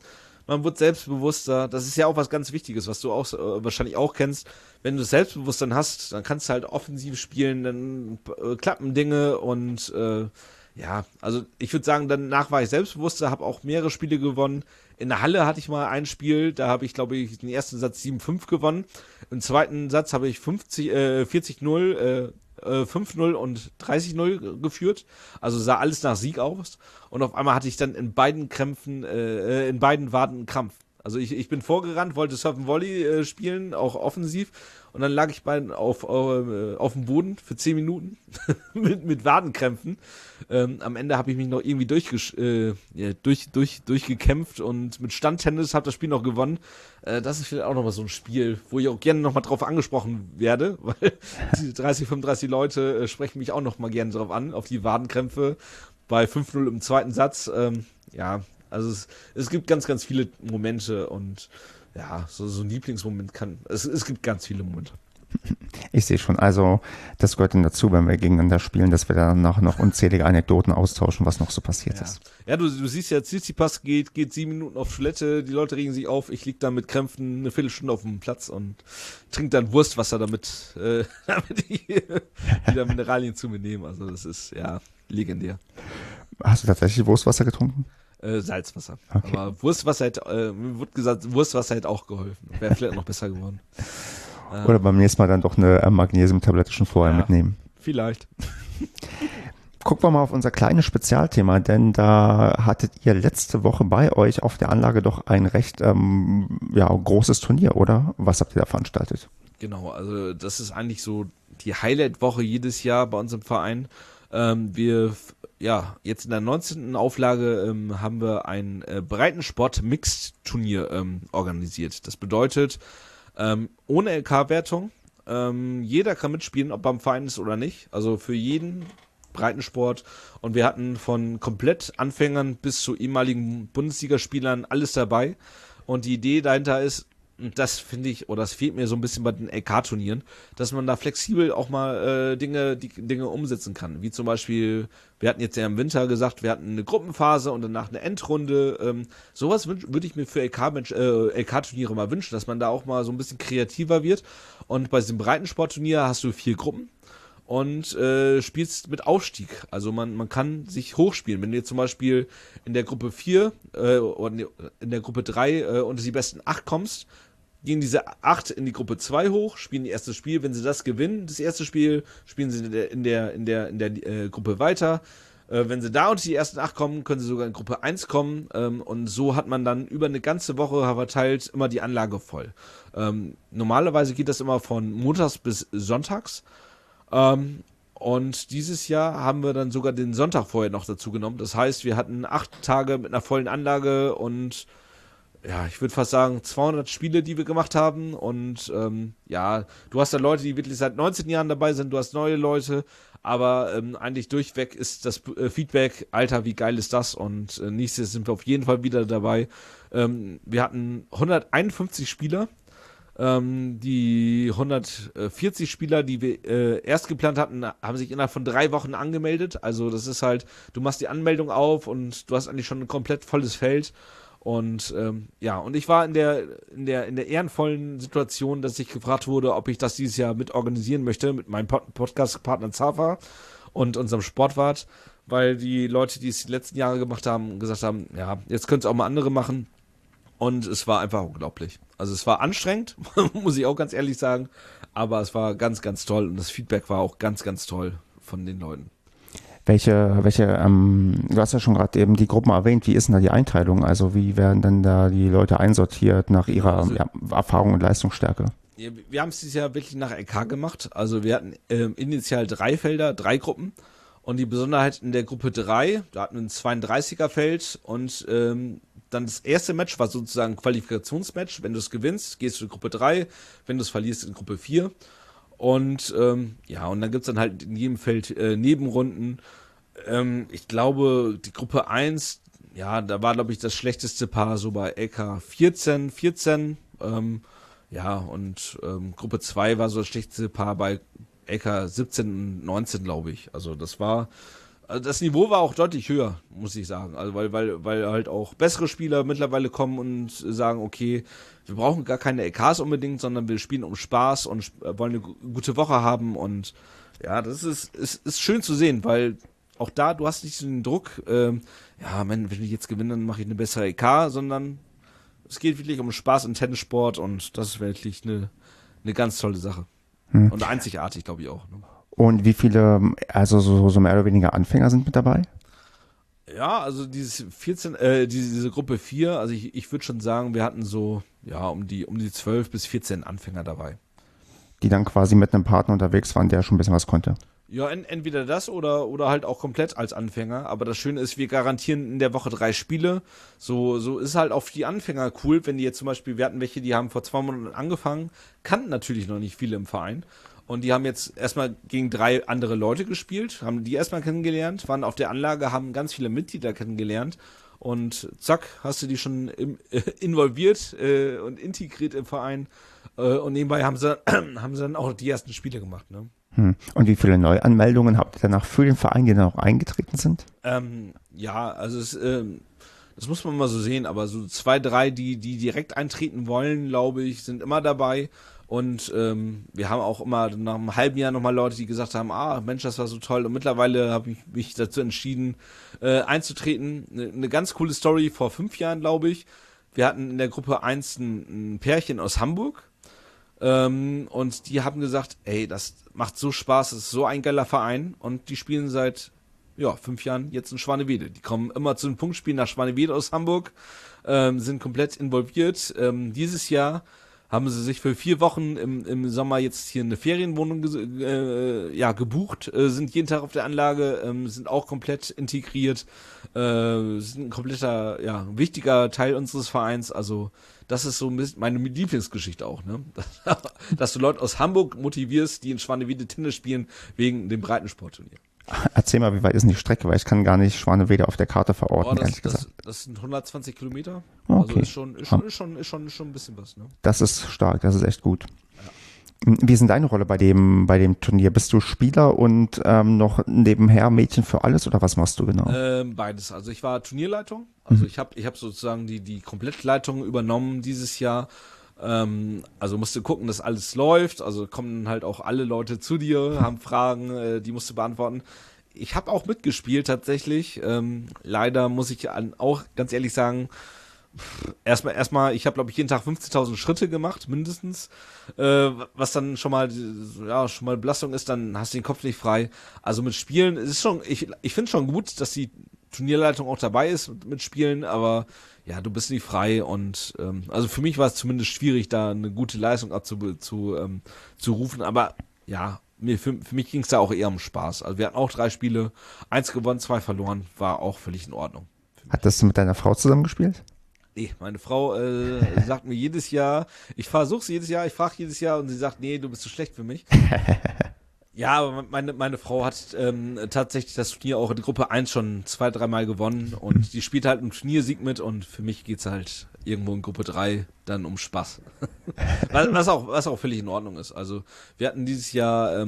man wird selbstbewusster. Das ist ja auch was ganz Wichtiges, was du auch wahrscheinlich auch kennst. Wenn du Selbstbewusstsein hast, dann kannst du halt offensiv spielen, dann klappen Dinge und ja, also ich würde sagen, danach war ich selbstbewusster, habe auch mehrere Spiele gewonnen. In der Halle hatte ich mal ein Spiel, da habe ich, glaube ich, den ersten Satz 7-5 gewonnen. Im zweiten Satz habe ich 40-0, 5-0 und 30-0 geführt. Also sah alles nach Sieg aus. Und auf einmal hatte ich dann in beiden Waden einen Krampf. Also ich bin vorgerannt, wollte Surfen Volley spielen, auch offensiv. Und dann lag ich auf dem Boden für 10 Minuten mit Wadenkrämpfen. Am Ende habe ich mich noch irgendwie durchgekämpft und mit Standtennis habe das Spiel noch gewonnen. Das ist vielleicht auch nochmal so ein Spiel, wo ich auch gerne nochmal drauf angesprochen werde, weil diese 30, 35 Leute sprechen mich auch nochmal gerne drauf an, auf die Wadenkrämpfe bei 5-0 im zweiten Satz. Ja, also es gibt ganz, ganz viele Momente und ja, so ein Lieblingsmoment es gibt ganz viele Momente. Ich sehe schon, also das gehört dann dazu, wenn wir gegeneinander spielen, dass wir danach noch unzählige Anekdoten austauschen, was noch so passiert ist. Ja, du siehst ja, Tsitsipas geht 7 Minuten auf Toilette, die Leute regen sich auf, ich lieg da mit Krämpfen eine Viertelstunde auf dem Platz und trinke dann Wurstwasser, damit ich wieder Mineralien zu mir nehme. Also das ist, ja, legendär. Hast du tatsächlich Wurstwasser getrunken? Salzwasser. Okay. Aber Wurstwasser mir wird gesagt, Wurstwasser hätte auch geholfen. Wäre vielleicht noch besser geworden. Oder beim nächsten Mal dann doch eine Magnesiumtablette schon vorher mitnehmen. Vielleicht. Gucken wir mal auf unser kleines Spezialthema, denn da hattet ihr letzte Woche bei euch auf der Anlage doch ein recht großes Turnier, oder? Was habt ihr da veranstaltet? Genau, also das ist eigentlich so die Highlight-Woche jedes Jahr bei uns im Verein. Jetzt in der 19. Auflage haben wir ein Breitensport-Mixed-Turnier organisiert. Das bedeutet, ohne LK-Wertung, jeder kann mitspielen, ob er im Verein ist oder nicht. Also für jeden Breitensport. Und wir hatten von komplett Anfängern bis zu ehemaligen Bundesligaspielern alles dabei. Und die Idee dahinter ist, und das finde ich, oder das fehlt mir so ein bisschen bei den LK-Turnieren, dass man da flexibel auch mal Dinge umsetzen kann. Wie zum Beispiel, wir hatten jetzt ja im Winter gesagt, wir hatten eine Gruppenphase und danach eine Endrunde. Sowas würde ich mir für LK-Turniere mal wünschen, dass man da auch mal so ein bisschen kreativer wird. Und bei diesem Breitensportturnier hast du 4 Gruppen und spielst mit Aufstieg. Also man kann sich hochspielen. Wenn du jetzt zum Beispiel in der Gruppe 4 oder in der Gruppe 3 unter die besten 8 kommst, gehen diese 8 in die Gruppe 2 hoch, spielen das erste Spiel. Wenn sie das gewinnen, das erste Spiel, spielen sie in der Gruppe weiter. Wenn sie da unter die ersten 8 kommen, können sie sogar in Gruppe 1 kommen. Und so hat man dann über eine ganze Woche verteilt immer die Anlage voll. Normalerweise geht das immer von montags bis sonntags. Und dieses Jahr haben wir dann sogar den Sonntag vorher noch dazu genommen. Das heißt, wir hatten 8 Tage mit einer vollen Anlage und ja, ich würde fast sagen 200 Spiele, die wir gemacht haben. Und du hast da Leute, die wirklich seit 19 Jahren dabei sind, du hast neue Leute, aber eigentlich durchweg ist das Feedback, Alter, wie geil ist das? Und nächstes Jahr sind wir auf jeden Fall wieder dabei. Wir hatten 151 Spieler. Die 140 Spieler, die wir erst geplant hatten, haben sich innerhalb von 3 Wochen angemeldet. Also das ist halt, du machst die Anmeldung auf und du hast eigentlich schon ein komplett volles Feld. Und und ich war in der ehrenvollen Situation, dass ich gefragt wurde, ob ich das dieses Jahr mit organisieren möchte, mit meinem Podcast-Partner Zafa und unserem Sportwart, weil die Leute, die es die letzten Jahre gemacht haben, gesagt haben, ja, jetzt können es auch mal andere machen. Und es war einfach unglaublich. Also es war anstrengend, muss ich auch ganz ehrlich sagen, aber es war ganz, ganz toll und das Feedback war auch ganz, ganz toll von den Leuten. Du hast ja schon gerade eben die Gruppen erwähnt, wie ist denn da die Einteilung? Also wie werden dann da die Leute einsortiert nach ihrer Erfahrung und Leistungsstärke? Wir haben es dieses Jahr wirklich nach LK gemacht. Also wir hatten initial 3 Felder, 3 Gruppen. Und die Besonderheit in der Gruppe 3, da hatten wir ein 32er-Feld und dann das erste Match war sozusagen ein Qualifikationsmatch. Wenn du es gewinnst, gehst du in Gruppe 3. Wenn du es verlierst, in Gruppe 4. Und und dann gibt es dann halt in jedem Feld Nebenrunden. Ich glaube, die Gruppe 1, da war, glaube ich, das schlechteste Paar so bei LK 14. Gruppe 2 war so das schlechteste Paar bei LK 17 und 19, glaube ich. Also das war Also das Niveau war auch deutlich höher, muss ich sagen. Also weil halt auch bessere Spieler mittlerweile kommen und sagen, okay, wir brauchen gar keine EKs unbedingt, sondern wir spielen um Spaß und wollen eine gute Woche haben. Und ja, das ist schön zu sehen, weil auch da, du hast nicht so den Druck, ja, wenn ich jetzt gewinne, dann mache ich eine bessere EK, sondern es geht wirklich um Spaß im Tennissport und das ist wirklich eine ganz tolle Sache. Und einzigartig, glaube ich auch. Ne? Und wie viele, also so mehr oder weniger Anfänger sind mit dabei? Ja, also diese Gruppe 4, also ich würde schon sagen, wir hatten so, ja, um die 12 bis 14 Anfänger dabei. Die dann quasi mit einem Partner unterwegs waren, der schon ein bisschen was konnte. Ja, entweder das oder halt auch komplett als Anfänger. Aber das Schöne ist, wir garantieren in der Woche 3 Spiele. So ist halt auch für die Anfänger cool, wenn die jetzt zum Beispiel, wir hatten welche, die haben vor 2 Monaten angefangen, kannten natürlich noch nicht viele im Verein. Und die haben jetzt erstmal gegen 3 andere Leute gespielt, haben die erstmal kennengelernt, waren auf der Anlage, haben ganz viele Mitglieder kennengelernt. Und zack, hast du die schon involviert und integriert im Verein. Und nebenbei haben sie dann auch die ersten Spiele gemacht, ne? Und wie viele Neuanmeldungen habt ihr danach für den Verein, die dann auch eingetreten sind? Ja, also das muss man mal so sehen, aber so 2, 3, die direkt eintreten wollen, glaube ich, sind immer dabei. Und wir haben auch immer nach einem halben Jahr nochmal Leute, die gesagt haben, Mensch, das war so toll. Und mittlerweile habe ich mich dazu entschieden, einzutreten. Eine ganz coole Story vor 5 Jahren, glaube ich. Wir hatten in der Gruppe 1 ein Pärchen aus Hamburg. Und die haben gesagt, ey, das macht so Spaß, das ist so ein geiler Verein. Und die spielen seit 5 Jahren jetzt in Schwanewede. Die kommen immer zu den Punktspielen nach Schwanewede aus Hamburg, sind komplett involviert. Dieses Jahr haben sie sich für 4 Wochen im Sommer jetzt hier eine Ferienwohnung gebucht, sind jeden Tag auf der Anlage, sind auch komplett integriert, sind ein kompletter, wichtiger Teil unseres Vereins. Also das ist so meine Lieblingsgeschichte auch, ne? Dass du Leute aus Hamburg motivierst, die in Schwanewede Tennis spielen, wegen dem Breitensportturnier. Erzähl mal, wie weit ist denn die Strecke? Weil ich kann gar nicht Schwanewede auf der Karte verorten, ehrlich gesagt. Das sind 120 Kilometer. Okay. Also ist schon ein bisschen was, ne? Das ist stark, das ist echt gut. Ja. Wie ist denn deine Rolle bei dem Turnier? Bist du Spieler und noch nebenher Mädchen für alles oder was machst du genau? Beides. Also ich war Turnierleitung. Also ich hab sozusagen die Komplettleitung übernommen dieses Jahr. Also musst du gucken, dass alles läuft. Also kommen halt auch alle Leute zu dir, haben Fragen, die musst du beantworten. Ich habe auch mitgespielt tatsächlich. Leider muss ich auch ganz ehrlich sagen, erstmal, ich habe glaube ich jeden Tag 15.000 Schritte gemacht, mindestens. Was dann schon mal Belastung ist, dann hast du den Kopf nicht frei. Also mit Spielen ist schon, ich finde schon gut, dass die Turnierleitung auch dabei ist mit Spielen, aber ja, du bist nicht frei und also für mich war es zumindest schwierig, da eine gute Leistung zu rufen, aber ja, für mich ging es da auch eher um Spaß. Also wir hatten auch 3 Spiele, 1 gewonnen, 2 verloren, war auch völlig in Ordnung. Hattest du mit deiner Frau zusammengespielt? Nee, meine Frau sagt mir jedes Jahr, ich versuche jedes Jahr, ich frage jedes Jahr und sie sagt, nee, du bist zu schlecht für mich. Ja, aber meine Frau hat tatsächlich das Turnier auch in der Gruppe 1 schon 2, 3 Mal gewonnen und die spielt halt einen Turniersieg mit und für mich geht's halt irgendwo in Gruppe 3 dann um Spaß. was auch völlig in Ordnung ist. Also wir hatten dieses Jahr,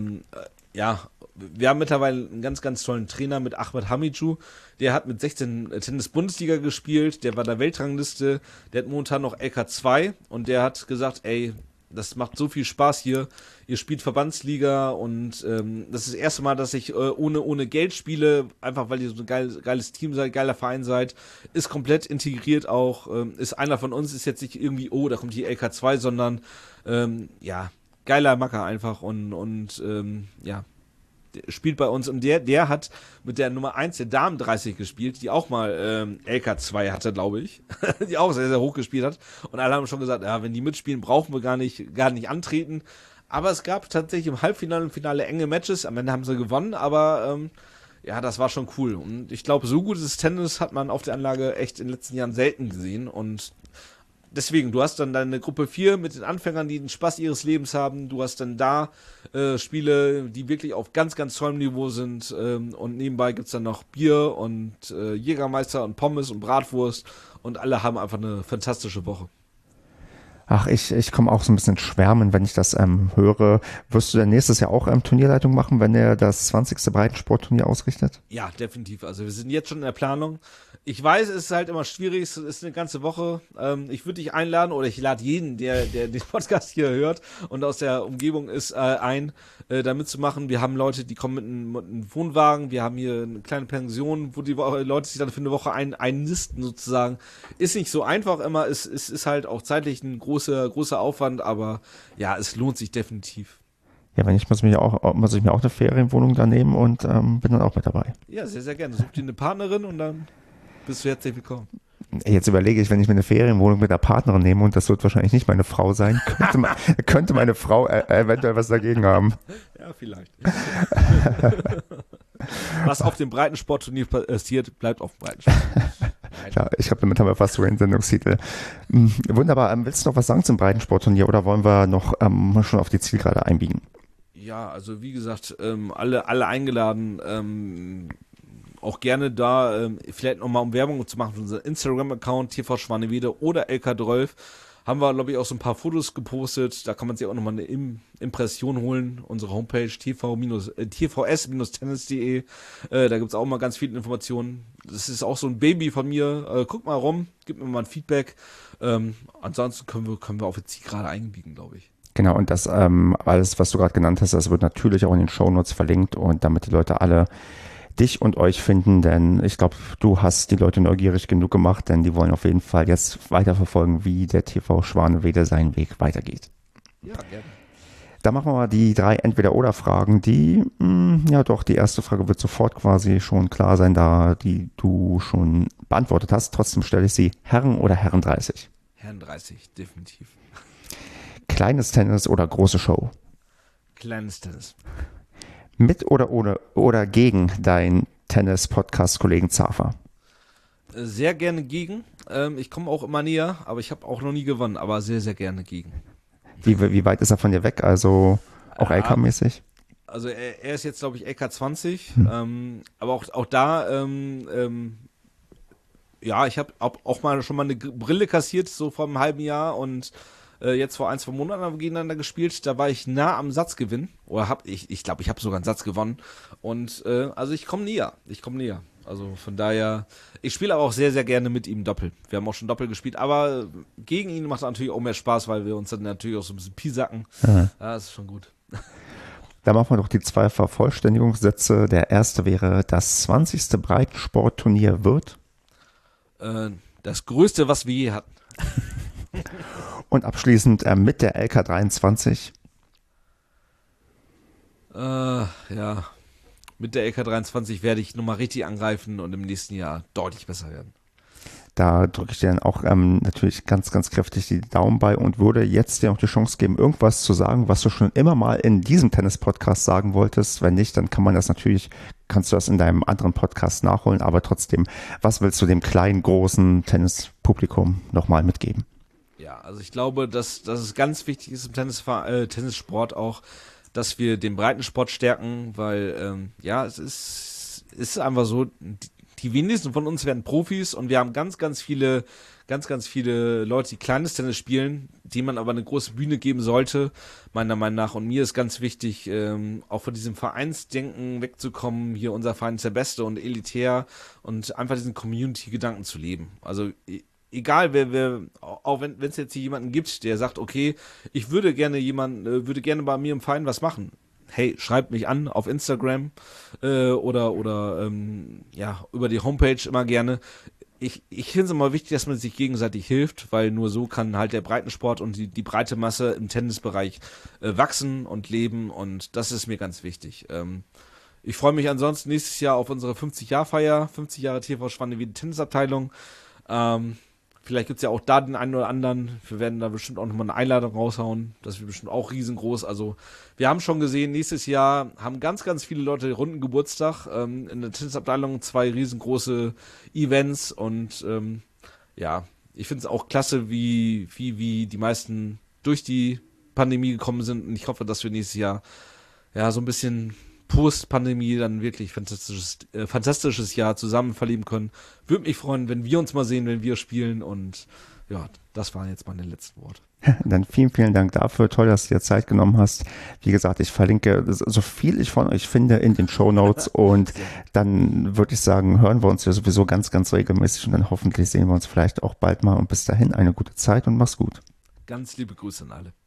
wir haben mittlerweile einen ganz, ganz tollen Trainer mit Ahmed Hamidou. Der hat mit 16 Tennis-Bundesliga gespielt, der war der Weltrangliste, der hat momentan noch LK2 und der hat gesagt, ey, das macht so viel Spaß hier. Ihr spielt Verbandsliga und das ist das erste Mal, dass ich ohne Geld spiele, einfach weil ihr so ein geiles Team seid, geiler Verein seid. Ist komplett integriert auch. Ist einer von uns, ist jetzt nicht irgendwie, da kommt die LK2, sondern geiler Macker einfach und spielt bei uns und der hat mit der Nummer 1 der Damen 30 gespielt, die auch mal LK2 hatte, glaube ich, die auch sehr, sehr hoch gespielt hat und alle haben schon gesagt, ja, wenn die mitspielen, brauchen wir gar nicht antreten, aber es gab tatsächlich im Halbfinale und Finale enge Matches, am Ende haben sie gewonnen, aber das war schon cool und ich glaube, so gutes Tennis hat man auf der Anlage echt in den letzten Jahren selten gesehen und deswegen, du hast dann deine Gruppe 4 mit den Anfängern, die den Spaß ihres Lebens haben. Du hast dann da Spiele, die wirklich auf ganz, ganz tollem Niveau sind. Und nebenbei gibt's dann noch Bier und Jägermeister und Pommes und Bratwurst. Und alle haben einfach eine fantastische Woche. Ach, ich komme auch so ein bisschen ins Schwärmen, wenn ich das höre. Wirst du denn nächstes Jahr auch Turnierleitung machen, wenn er das 20. Breitensportturnier ausrichtet? Ja, definitiv. Also wir sind jetzt schon in der Planung. Ich weiß, es ist halt immer schwierig, es ist eine ganze Woche. Ich würde dich einladen oder ich lade jeden, der den Podcast hier hört und aus der Umgebung ist, ein, da mitzumachen. Wir haben Leute, die kommen mit einem Wohnwagen. Wir haben hier eine kleine Pension, wo die Leute sich dann für eine Woche einnisten sozusagen. Ist nicht so einfach immer. Es ist halt auch zeitlich ein großer Aufwand, aber ja, es lohnt sich definitiv. Ja, wenn ich muss ich mir auch eine Ferienwohnung da nehmen und bin dann auch mit dabei. Ja, sehr, sehr gerne. Such dir eine Partnerin und dann bist du herzlich willkommen. Jetzt überlege ich, wenn ich mir eine Ferienwohnung mit einer Partnerin nehme und das wird wahrscheinlich nicht meine Frau sein, könnte meine Frau eventuell was dagegen haben. Ja, vielleicht. Was auf dem Breitensportturnier passiert, bleibt auf dem Breitensport. Ja, ich glaube, damit haben wir fast so einen Sendungstitel. Wunderbar. Willst du noch was sagen zum Breitensportturnier oder wollen wir noch schon auf die Zielgerade einbiegen? Ja, also wie gesagt, alle eingeladen, auch gerne da, vielleicht nochmal um Werbung zu machen für unseren Instagram-Account, TV Schwanewede oder LK12, haben wir, glaube ich, auch so ein paar Fotos gepostet, da kann man sich auch nochmal eine Impression holen, unsere Homepage tvs-tennis.de, da gibt's auch mal ganz viele Informationen, das ist auch so ein Baby von mir, guck mal rum, gib mir mal ein Feedback, ansonsten können wir auf die Zielgerade einbiegen, glaube ich. Genau, und das alles, was du gerade genannt hast, das wird natürlich auch in den Shownotes verlinkt und damit die Leute alle dich und euch finden, denn ich glaube, du hast die Leute neugierig genug gemacht, denn die wollen auf jeden Fall jetzt weiterverfolgen, wie der TV Schwanewede seinen Weg weitergeht. Ja, gerne. Da machen wir mal die 3 Entweder-Oder-Fragen, die, ja doch, die erste Frage wird sofort quasi schon klar sein, da die du schon beantwortet hast. Trotzdem stelle ich sie, Herren oder Herren 30? Herren 30, definitiv. Kleines Tennis oder große Show? Kleines Tennis. Mit oder ohne oder gegen deinen Tennis-Podcast-Kollegen Zafer? Sehr gerne gegen. Ich komme auch immer näher, aber ich habe auch noch nie gewonnen, aber sehr, sehr gerne gegen. Wie weit ist er von dir weg? Also auch LK-mäßig? Also er ist jetzt, glaube ich, LK 20, aber auch da, ja, ich habe auch mal schon mal eine Brille kassiert, so vor einem halben Jahr und jetzt vor 1, 2 Monaten haben wir gegeneinander gespielt, da war ich nah am Satzgewinn, oder ich glaube, ich habe sogar einen Satz gewonnen und also ich komme näher. Also von daher, ich spiele aber auch sehr, sehr gerne mit ihm Doppel. Wir haben auch schon Doppel gespielt, aber gegen ihn macht es natürlich auch mehr Spaß, weil wir uns dann natürlich auch so ein bisschen piesacken. Ja, das ist schon gut. Da machen wir doch die 2 Vervollständigungssätze. Der erste wäre, das 20. Breitensportturnier wird? Das Größte, was wir je hatten. Und abschließend mit der LK 23? Ja, mit der LK 23 werde ich nochmal richtig angreifen und im nächsten Jahr deutlich besser werden. Da drücke ich dir dann auch natürlich ganz, ganz kräftig die Daumen bei und würde jetzt dir noch die Chance geben, irgendwas zu sagen, was du schon immer mal in diesem Tennis-Podcast sagen wolltest. Wenn nicht, dann kannst du das in deinem anderen Podcast nachholen. Aber trotzdem, was willst du dem kleinen, großen Tennispublikum nochmal mitgeben? Ja, also ich glaube, dass es ganz wichtig ist im Tennissport auch, dass wir den Breitensport stärken, weil ja, es ist einfach so, die wenigsten von uns werden Profis und wir haben ganz, ganz viele Leute, die kleines Tennis spielen, denen man aber eine große Bühne geben sollte, meiner Meinung nach. Und mir ist ganz wichtig, auch von diesem Vereinsdenken wegzukommen. Hier, unser Verein ist der Beste und elitär und einfach diesen Community-Gedanken zu leben. Also egal auch wenn es jetzt hier jemanden gibt, der sagt, okay, ich würde gerne bei mir im Verein was machen. Hey, schreibt mich an auf Instagram oder ja, über die Homepage immer gerne. Ich finde es immer wichtig, dass man sich gegenseitig hilft, weil nur so kann halt der Breitensport und die breite Masse im Tennisbereich wachsen und leben und das ist mir ganz wichtig. Ich freue mich ansonsten nächstes Jahr auf unsere 50-Jahr-Feier, 50 Jahre TV Schwanewede Tennisabteilung. Vielleicht gibt es ja auch da den einen oder anderen. Wir werden da bestimmt auch nochmal eine Einladung raushauen. Das wird bestimmt auch riesengroß. Also wir haben schon gesehen, nächstes Jahr haben ganz, ganz viele Leute runden Geburtstag. In der Tennisabteilung 2 riesengroße Events. Und ja, ich finde es auch klasse, wie die meisten durch die Pandemie gekommen sind. Und ich hoffe, dass wir nächstes Jahr ja so ein bisschen Post-Pandemie dann wirklich fantastisches Jahr zusammen verleben können. Würde mich freuen, wenn wir uns mal sehen, wenn wir spielen und ja, das waren jetzt meine letzten Worte. Dann vielen, vielen Dank dafür. Toll, dass du dir Zeit genommen hast. Wie gesagt, ich verlinke so viel ich von euch finde in den Shownotes und Sehr gut. dann würde ich sagen, hören wir uns ja sowieso ganz, ganz regelmäßig und dann hoffentlich sehen wir uns vielleicht auch bald mal und bis dahin eine gute Zeit und mach's gut. Ganz liebe Grüße an alle.